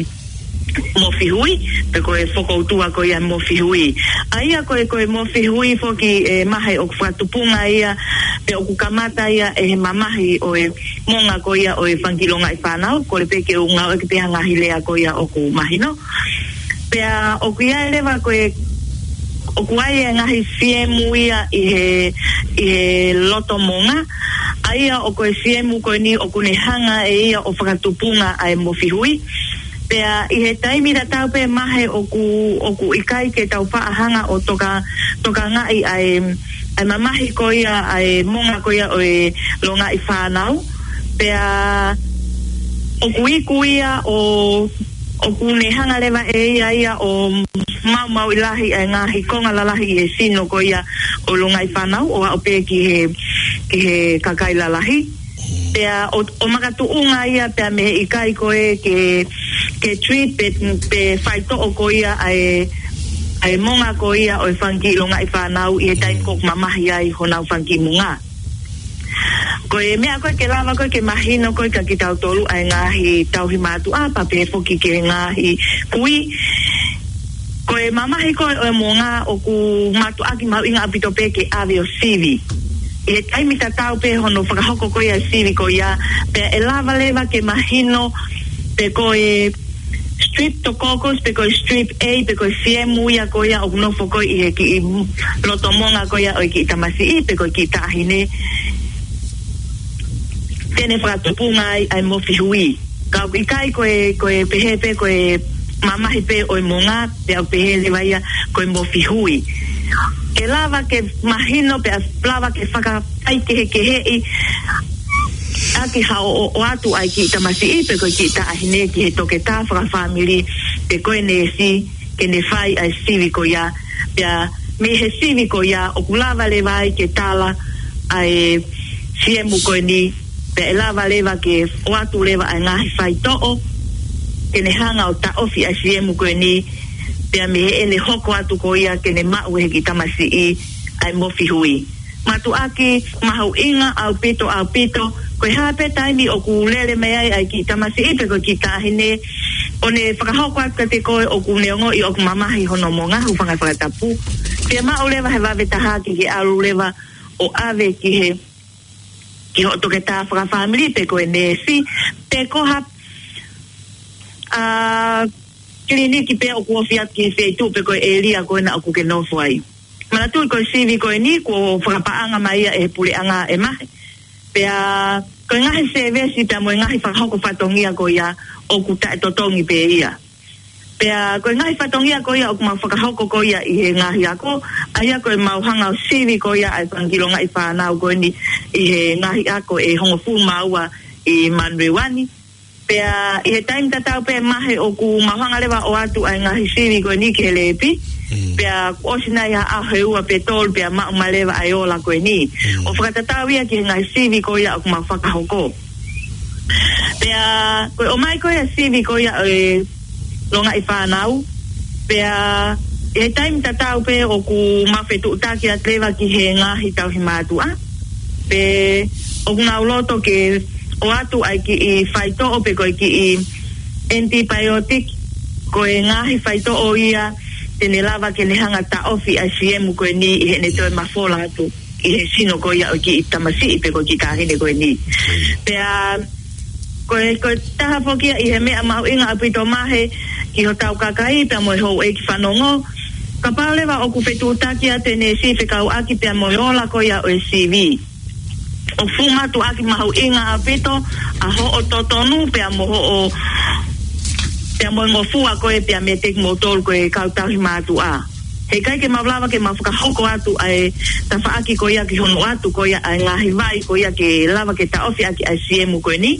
mofi hui pe ko e foko tua ko ia mofi hui aia ko mofi hui foki mahe o fatupunga ia pe o kamata ia e mamahi o e monga ko ia o e fankilonga i whanau ko le peke unga o ke te hanga hilea ko ia o ku mahino pe o ku ia elewa ko e o ku ai e ngahi fiemu ia i he loto monga aia o ko e fiemu ko ni o kune hanga e ia o whakatupunga a e mofi hui pea i he taimi da tau pe mahe o ku ikai ke tau paahanga o toka ngai ai mamahi ko ia ai monga ko ia o e longa i whanau pea o ku iku ia o ku nehanga lewa e ia o mau ilahi ai ngahi konga lalahi e sino ko ia o longa i whanau o au pe ki he kakai lalahi pea o makatu unga ia pea me ikai ko e ke trip pe faito o ko ia ai monga ko ia o fanki longa i whanau i e taim kok mamahi ai honau fanki munga ko e mea koe ke lava koe ke mahino koe ka ki tau tolu ai ngahi tau himatu pa pe foki ke ngahi kui ko e mamahi koe o e monga o ku matu aki mau inga apito pe ke ave o sivi i e taimi ta tau pe hono whakahoko ko ia sivi ko ia pe e lava leva ke mahino pe ko e strip to kokos pe ko strip A pe ko fiemu ia ko ia o no foko i ki loto monga ko ia o ki tamasi pe ko ki tahine tene fratupunga ai mofi hui ka kai ko e pehepe ko e mama hepe o monga pe o pehele vai ko e mofi hui ke lava ke mahino pe lava ke faka ai ke he aki hao o atu ai ki tamasi pe ko ki tahine ki toke ta fra family pe ko ne si ke ne fai ai civico ya me he civico ya o kulava le vai ke tala ai siemu ko ni pe lava leva ke o atu leva ai ngahi fai to'o ke ne hanga o ta ofi ai siemu ko ni pe me ene hoko atu ko ia ke ne mau he ki tamasi ai mofi hui matu aki mahau inga au pito ko hape taimi o ku lele me ai ki tamasi pe ko ki tahine o ne whakahoko atu te koe o ku neongo i o ku mamahi hono monga hu whakatapu pe ma o lewa he wawe taha ki alu lewa o ave ki ho toke ta whakafamili pe ko e nesi pe ko hap kliniki pe o ku ofiat ki feitu pe ko e lia ko na o ku ke nofu ai manatu ko sivi ko ni ko whakapaanga mai e pule anga e mahe pea ko ngahi sevesi pe mo ngahi whakahoko whatongia ko ia o ku tae totongi pe ia pea ko ngahi whatongia ko ia o ku ma whakahoko ko ia i he ngahi ako aia ko e mauhanga o sivi ko ia ai pangilonga i whanau ko ni i he ngahi ako e hongo fu maua i Manrewani pea i he taim tatau pe mahe o ku mauhanga lewa o atu ai ngahi sivi ko ni ke lepi pea osina ia ahua petol pea malewa ai ola ko ni o whakatatau ia ki ngai sivi ko ia o kuma whakahoko pea ko o mai ko ia sivi ko ia longa i whanau pea e taim tatau pe o ku mawhetu utaki atlewa ki he ngahi tau himatua pe o kuna uloto ke o atu ai ki i whaito o pe ko ki i antibiotic ko e ngahi whaito o ia tene lava ke ne hanga ta ofi a siemu ko ni i ne to mafola tu i he sino ko ia o ki tamasi pe ko ki ka hene ko ni pea ko taha fokia i he mea mau inga apito mahe ki ho tau kakai pe mo ho e ki whanongo ka pauleva o ku fetu utaki a tene si fe kau aki pe mo rola ko ia o CV o fuma tu aki mau inga apito a ho o totonu pe mo ho o pea mo fua ko e pea me tek motor ko e kautau himatu a he kai ke mawlawa ke mawhakahoko atu ai ta whaaki ko ia ki hono atu ko ia ai ngahi vai ko ia ke lava ke ta ofi aki ai siemu ko ni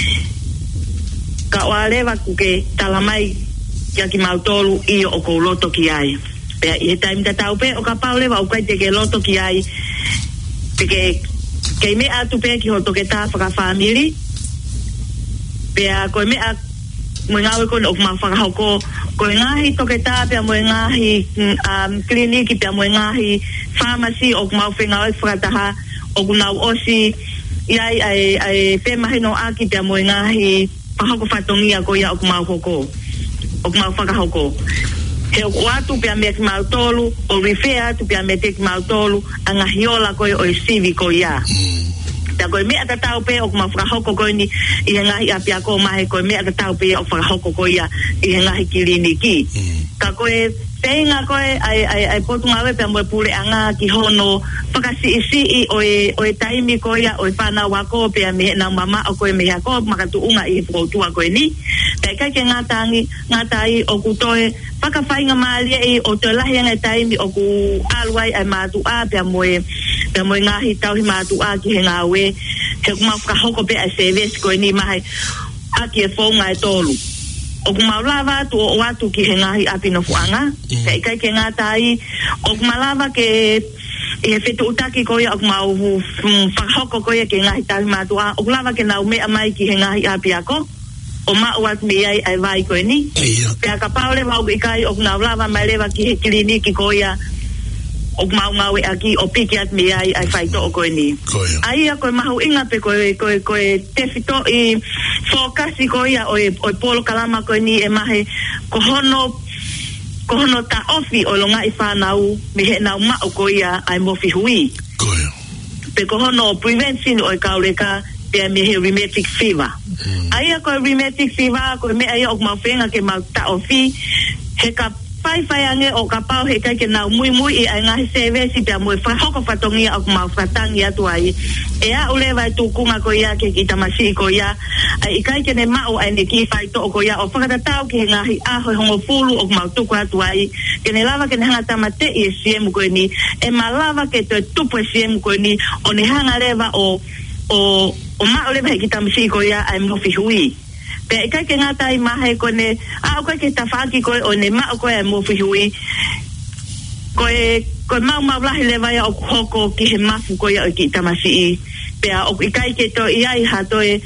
ka oalewa ku ke talamai kia ki mautolu i o ko loto ki ai pea i he taim tatau pe o ka paulewa o kai te ke loto ki ai te ke me atu pe ki hoto ke ta whakafamili pea ko me atu mo ngawe ko o ma whakahoko ko ngahi toke tā pia mo ngahi kliniki pia mo ngahi pharmacy o ma whengawe whakataha o kunau osi iai ai pe mahi no aki pia mo ngahi pahoko whatongia ko ia o kumau koko o kuma whakahoko. He o atu pia me ki mautolu, o rifea atu pia me te ki mautolu, anga hiola koe o sivi ko ia. Ta koe mea tatau pe o kuma whakahoko koe ni, i ngahi apia ko mahe koe mea tatau pe o whakahoko koe ia, i ngahi kiliniki. Ka koe, Tenga koe ai potunga we pe mo pule anga ki hono pakasi isi o taimi ko ya o pana wako pe me na mama o ko me ya ko makatu unga I potua ko ni te ka ke ngatai o kutoe paka fainga mali I o te lahi nga taimi o ku alwai ai matu a pe mo ngahi tau hi matu a ki nga we te kuma ka hoko pe a service ko ni mai aki e fonga e tolu o kumalava tu o watu ki hengahi apino fuanga kai ke ngatai o kumalava ke e fetu utaki ko ya o mau fahoko ko ya ke ngahi tai matua o lava ke na me mai ki hengahi apiako o ma wat me ai vai ko ni pe ka paule mau kai o na lava mai leva ki kliniki ko ya o mau ngawe aki o piki at me ai fai to ko ni ai ko mau inga pe ko te fito I focus ko ya o polo kalama ko ni e mahe ko hono ta ofi o longa ifanau me he na ma ko ya ai mo fi hui pe ko hono prevention o kaureka pe me he rheumatic fever ai ko rheumatic fever ko me ai o ma fenga ke ma ta ofi he ka fai ange o ka pau he kai ke na muy I nga seve si pe mo fa hoko fatongi o ma fatangi atu ai e a ule vai tu kunga ko ya ke kita masi ko ya ai kai ke ne ma o ai ne ki fai to ko ya o fa ta tau ke nga hi a ho ngo fulu o ma tu ko atu ai ke ne lava ke ne hanga tamate I siem ko ni e ma lava ke to tu po siem ko ni o ne hanga leva o ma ole vai kita masi ko ya ai mo fi hui pe kai ke ngata I mahe ko ne a ko ke tafaki ko o ne ma ko e mo fi hui ko ma bla le vai o hoko ki he mafu ko ya ki tamasi pe o kai ke to I ha to e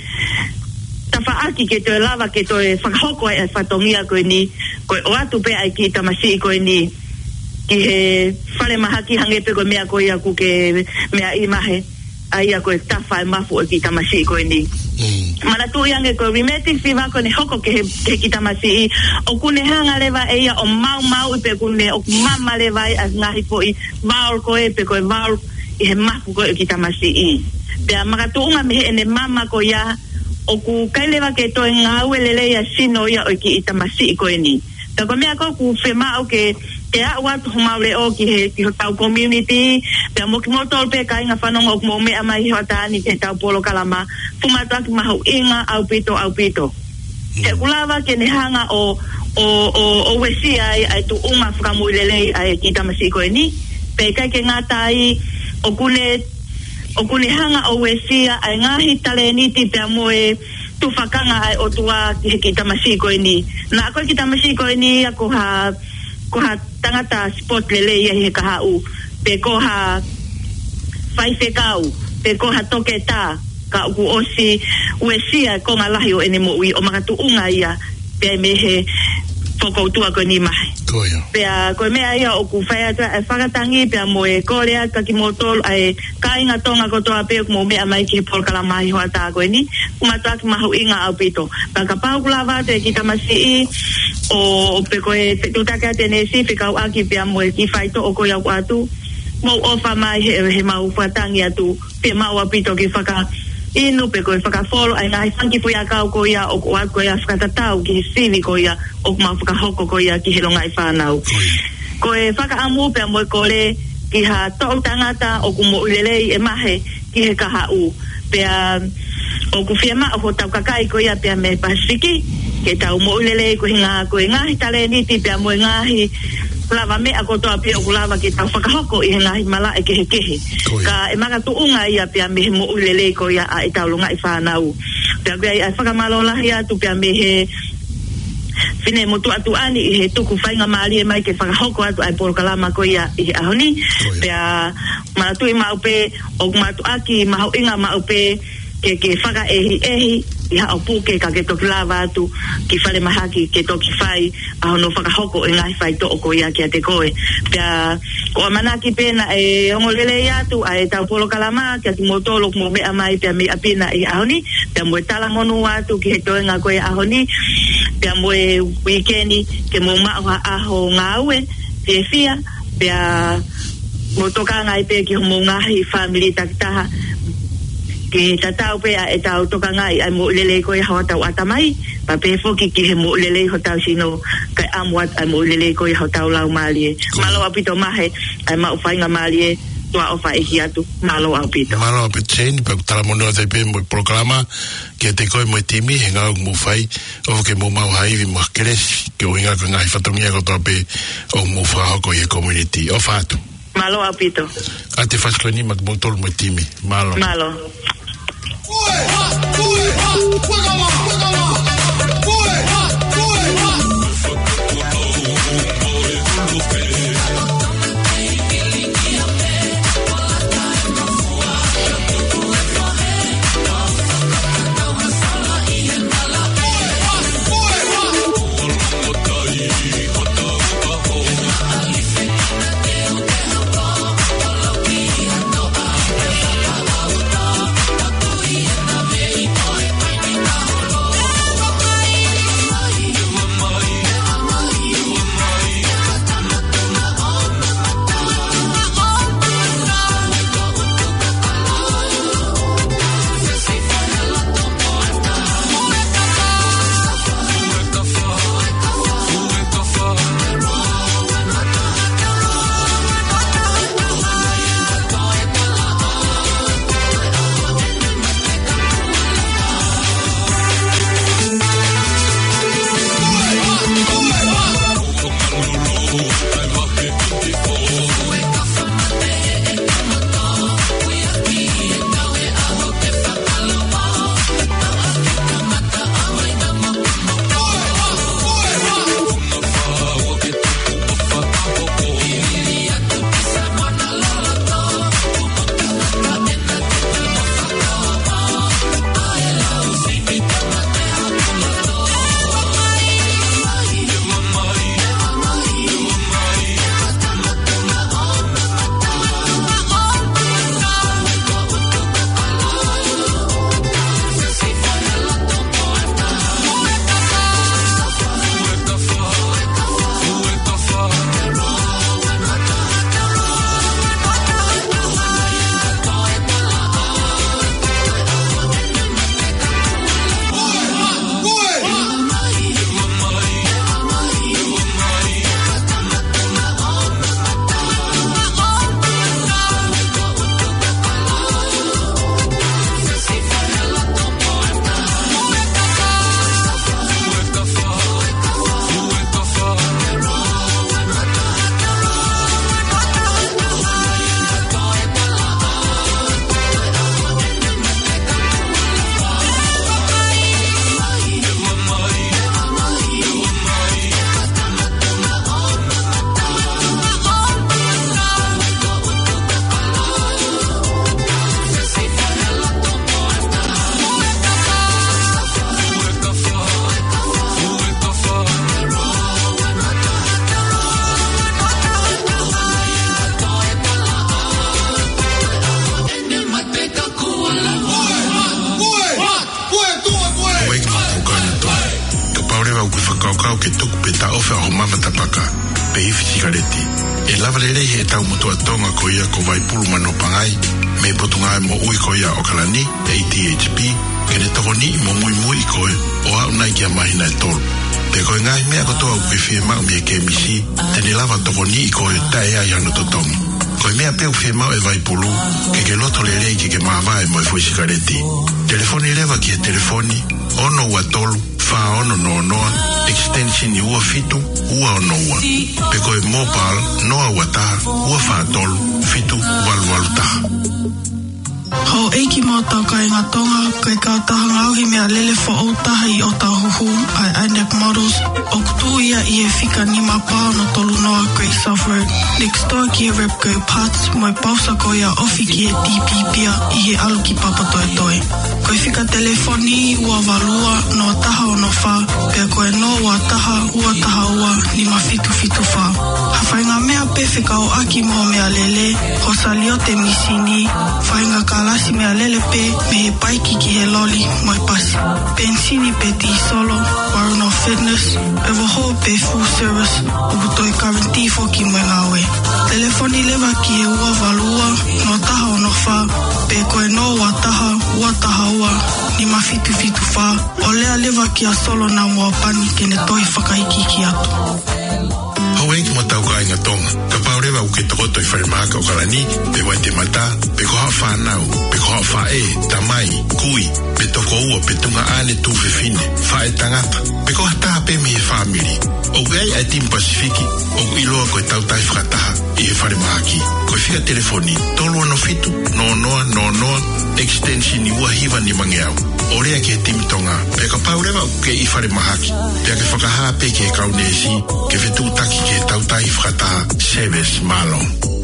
tafaki ke to lava ke to e fa hoko e fatongia ko ni ko o atu pe ai ki tamasi ko ni ki he fale mahaki hange pe ko mea ko ya ku ke mea I mahe ai ko tafa mafu ki tamasi ko ni Mana tu yang ko rheumatic fever ko ne hoko ke kita masi o kune hanga leva e o mau pe kune o mama leva as ngahi po I vaul ko e pe ko vaul I he mafu ko kita masi pe maka tu nga me ene mama ko ya o ku kai leva ke to nga welele ya sino ya o kita masi ko ni ta ko me ko ku fema o ke te a watu maule o ki tau community pe mo ki motol pe kai nga fanong o mo me amai hotani te tau polo kalama fumata ki mahu inga au pito te kulava ke ne hanga o wesi ai tu uma framuilele ai ki tamasi ko ni pe kai ke ngatai o kune hanga o wesi ai ngahi taleniti pe mo e tu fakanga ai o tua ki tamasi ko ni na ko ki tamasi ko ni ko ha tangata sport lele ia he kahau pe ko ha fai fekau pe ko ha toketa ka ku osi wesia ko ngalahi o ene mo ui o makatu unga ia pe me he foko tua ko ni mai pe ko me ia o ku fai ata fagatangi pe mo e korea ka ki motol ai kai nga tonga ko toa pe mo me mai ki por kala mai ho ata ko ni kuma ta ki mahu inga au pito pa ka pa ku lava te ki tamasi o pe ko e tu ta ka tenesi pe ka aki pe mo ki fai to o ko ya atu mo ofa mai he mau fatangi atu pe mau apito ki faka inu pe ko faka folo ai nai sanki pu ya ka ko ya o ko ya faka tau ki sini ko ya o ma faka hoko ko ya ki helonga I fanau ko e faka amu pe mo ko le ki ha to tangata o ku mo lele e mahe ki he ka hau pe o ku fiema o tau kakai ko ya pe me pasiki ke tau mo lele ko hinga ko ngahi tale ni ti pe mo ngahi lava me ako to apia o lava ki tau whakahoko I ngahi mala e kehe ka e maka tu unga ia pia me mo ulele ko ia a tau longa I whanau pia kia I whakamalola hea tu pia me he whine mo tu atu ani I he tuku whainga maari e mai ke whakahoko atu ai poro kalama ko ia I he ahoni pia maratu I maupe o kumatu aki mahau inga maupe ke whaka ehi I hao puke ka ke toki lava atu ki whare mahaki ke toki whai a hono whakahoko e ngai whai to oko ia ki a te koe pia o manaki pena e hongolele atu a e tau polo kalama ki a ti motolo mo mea mai pia me apina I ahoni pia mo e tala monu atu ki he toenga koe ahoni pia moe weekendi ke mo ma aho ngawe te fia pia mo toka ngai pe ki mo ngahi family taktaha ke tatau pe e tau toka ngai ai mo lele ko e hawata atamai pa pe foki ki he mo lele ho tau sino kai amwat ai mo lele ko e hawata lau mali malo apito mahe ai ma ufainga mali tua ofa ehiatu malo apito chen pa tala mono te pe mo programa ke te ko mo timi nga mo fai o ke mo mau hai vi mo kres ke o nga ngai fatongia ko to pe o mo fa ko e community o fatu malo apito ate fas klani mak botol mo timi malo kaukau ke tuku pe ta ofe aho mama tapaka pe ifi sigareti. E lava le rei he tau mutu atonga ko ia ko vai pulu mano pangai me potunga mo ui ko ia o kalani ATHP ke ne toko ni mo mui mui koe o au nai kia mahina e tolu. Pe koe ngai mea kotoa uke fie mau mea ke misi tene lava toko ni koe tae ai hano totongi. Koe mea peu fie mau e vai pulu ke loto le rei ke maavae mo e fui sigareti. Telefoni leva ki he telefoni ono ua tolu fa ono no noa extension i ua fitu ua ono ua pe koe mobile noa ua taha ua fa tolu fitu walu taha. Ho eiki mō tau kai ngā tonga, kai kā taha ngauhi mea lele fo o taha i o tau huhu, ai INEC Models, o kutu ia i e whika ni ma pāo no tolu noa Great South Road. Next door ki e Repco Parts, moi pausa ko ia ofi ki e DP pia i he alu ki papato e toe. Koe whika telefoni ua walua no taha o no wha, pia koe no ua taha ua ni ma fitu wha. Hawhainga mea pe whika o aki mō mea lele, ho salio te misini, whainga kalasi mea lele pe me he paiki ki he loli moi pasi. Pensini pe ti solo, waru no Fitness, e waho pe full service, o butoi karanti fo ki mwe ngawe. Telefoni lewa ki e ua valua, no taha o no wha, pe koe no wa taha ua, ni mafitu fitu wha, o lea lewa ki a solo na mua pani ke ne toi whakaiki ki atu. Hau ki mo tau ka inga tonga, ka paurewa uke tokoto I wharimaka o kalani, pe wai te mata, pe koha whanau, pe koha whae, tamai, kui, pe toko ua, pe tunga ane tu fefine, whae tangata, pe koha taha pe me family. O gai ai Team Pasifiki, o iloa koe tau tai whakataha I wharimaki. Koe whika telefoni, tolu ano fitu, no extension I ua hiwa ni mangeau. O rea ke Team Tonga, pe ka paurewa uke I wharimahaki, pe ke whakaha pe ke kaunesi, ke whetu taki ke tau tai whakataha, service malo.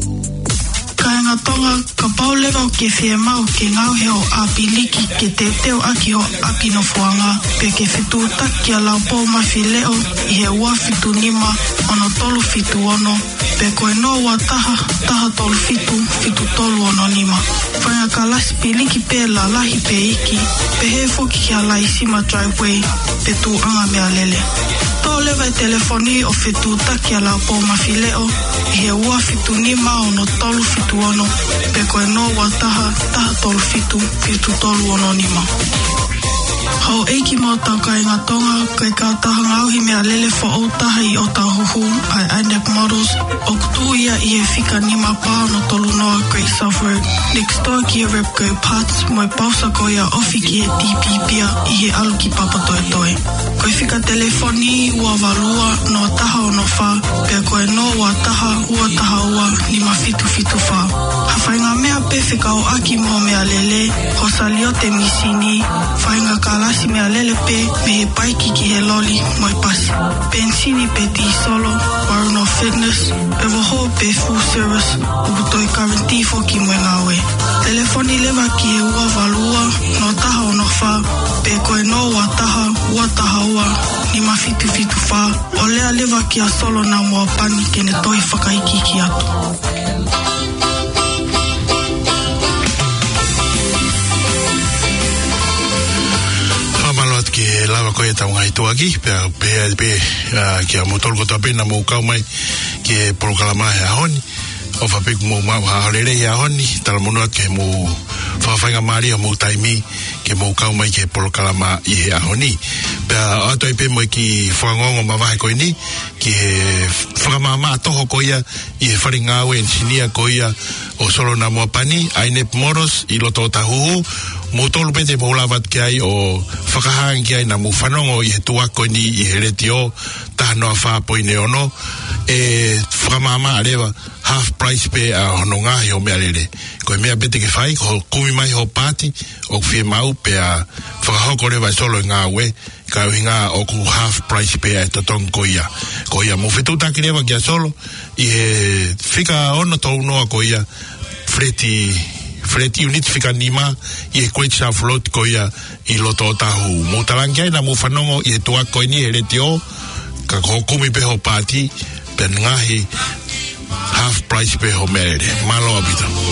Kainga tonga, ka paulewa o ke whia mau ke ngau heo api liki ke te teo aki ho api no fuanga, pe ke whitu taki a lau pō mawhi leo I he ua whitu nima, ono tolu whitu ono, pe koe no wa taha tolu whitu tolu ono nima. Whainga ka lasi pi liki pe la lahi pe iki, pe he foki ki a la Isima driveway, pe tu anga mea lele. Tō lewa telefoni o whitu taki a lau pō mawhi leo, I he ua whitu nima ono tolu whitu ono, pe koe no wa taha tolu whitu tolu ono nima. Hau eiki mō tau ka inga tonga, kai ka taha ngauhi mea lele fo o taha I o tau huhu, ai Andec Models, o kutu ia I he whika nima pā no tolu noa Great South Road. Next door ki he Repco Parts, moi pausa ko ia ofi ki he TPPia I he alu ki papa toe. Koe whika telefoni ua valua no taha o no wha, pe koe no wa taha ua, ni mafitu wha. Hawhainga mea pe whika o aki mo mea lele, ho saliote misini, whainga ka lasi mea lele pe, me he paiki ki he loli, moi pasi. Pensini pe ti solo, Waruno Fitness, e waho pe full service, o butoi karanti fo ki mwe ngawe. Telefoni lewa ki he ua valua, no taha o no wha, pe koe no wa taha ua, ni mafitu wha, o lea lewa ki a solo na mua pani ke ne toi whakaiki ki atu. Ke lava koe tau ngai tuaki, pe ki a motoro koto apena mou kau mai ke porokalama he ahoni, o whapeku mou mau haorere he ahoni, tala monua ke mou whawhainga maari o mou taimi ke mou kau mai ke porokalama I he ahoni. Pe atoi pe moi ki whangongo mawahe koe ni, ki he whakamama atoho koia I he wharingawe ensinia koia o solo na mua pani, Andec Models, I loto o tahuhu, mo tolu pete mo lavat ki ai o whakahang ki ai na mo whanongo I he tuako ni I he retio tahanoa whapo I ne ono e whakamama arewa half price pe a hono ngahi o mea lere koe mea pete ke whai ko kumi mai ho pāti o whie mau pe a whakahoko rewa solo I ngā ue ka uhinga o ku half price pe a totong koia mo whetu taki rewa ki a solo I he whika ono tau noa koia Freti unit whika nima I he Great South Road koia I loto o tahu. Mo talangia na mo whanongo I he tuako ni he retio ka kumi pe ho pāti pe ngahi half price pe ho mere. Malo abito.